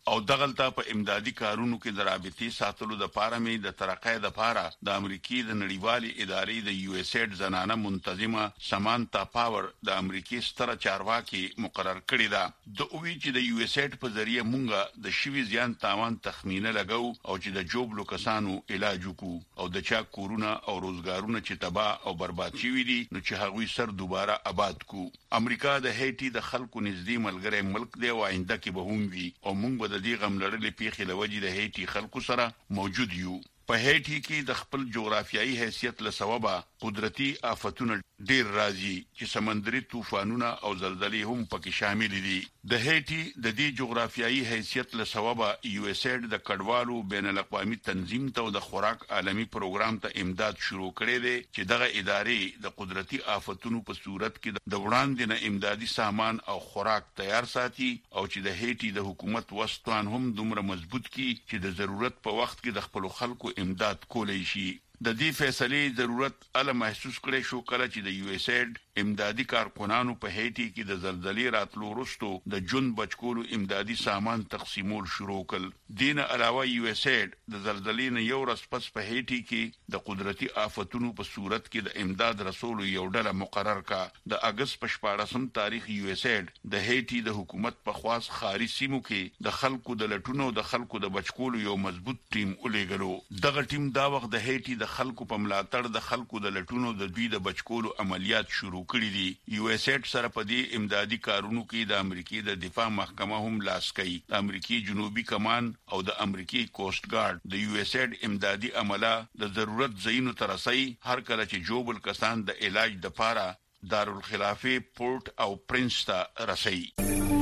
او دغلطه په امدادي کارونو کې د رابطې ساتلو د پاره مې د ترقې د پاره د امریکای د نړیوالې ادارې د یو اس ایډ زنانه منتظمه سمانتا پاور د امریکای ستره چارواکي مقرر کړی دا د اووی چې د یو اس ایډ په ذریعہ مونږه د شوی زیان تاوان تخمینه لګاو او چې د جوبلو کسانو علاج وکړو او د چا کورونه او روزګارونه چې تباہ او برباد شوي دي نو چې هغوی سر دوباره آباد کو امریکا د هیټي د خلکو نږدې ملګری ملک دی او آینده کې به هم وي او مونږ د دې غم لړلې پیښې لوجې د هیټي خلکو سره موجود یو په هیټي کې د خپل جغرافیایي حیثیت له سببه قدرتي آفتونه ډیر راځي چې سمندري طوفانونه او زلزلې هم پکې شامل دي د هیټي د دې جغرافیایي حیثیت له سببه یو اس ایډ د کډوالو بین الاقوامي تنظیم ته د خوراک عالمي پروګرام ته امداد شروع کړی دی چې دغه ادارې د قدرتي آفتونو په صورت کې د وړاندې نه امدادي سامان او خوراک تیار ساتي او چې د هیټي د حکومت وسطان هم دومره مضبوط کی چې د ضرورت په وخت کې د خپل خلکو امداد کولای شي د دې فیصلې ضرورت ال محسوس کړي شو کله چې د یو اس ایډ امدادي کارکونانو په هیټي کې د زلزلې راتلو وروسته د جون بچکولو امدادي سامان تقسیمول شروع کړ دین علاوه یو اس ایډ د زلزلې نه یو ورځ پس په هیټي کې د قدرتي آفتونو په صورت کې د امداد رسول یو ډله مقرر کا د اگست په شپاړسم تاریخ یو اس ایډ د هیټي د حکومت په خواص خاري سیمو کې د خلکو د لټونو د خلکو د بچکولو یو مضبوط ټیم ولېګلو دغه ټیم دا وخت د هیټي د خلکو په ملاتړ د خلکو د لټونو د دوی د بچکولو عملیات شروع کړي دي یو اس ایډ سره په دې امدادي کارونو کې د امریکای د دفاع محکمه هم لاس کوي د امریکای جنوبي کمان او د امریکای کوست ګارد د یو اس ایډ امدادي عمله د ضرورت زینو ترسي هر کله چې جوبل کسان د علاج د پاره دارالخلافه پورت او پرنس ته رسي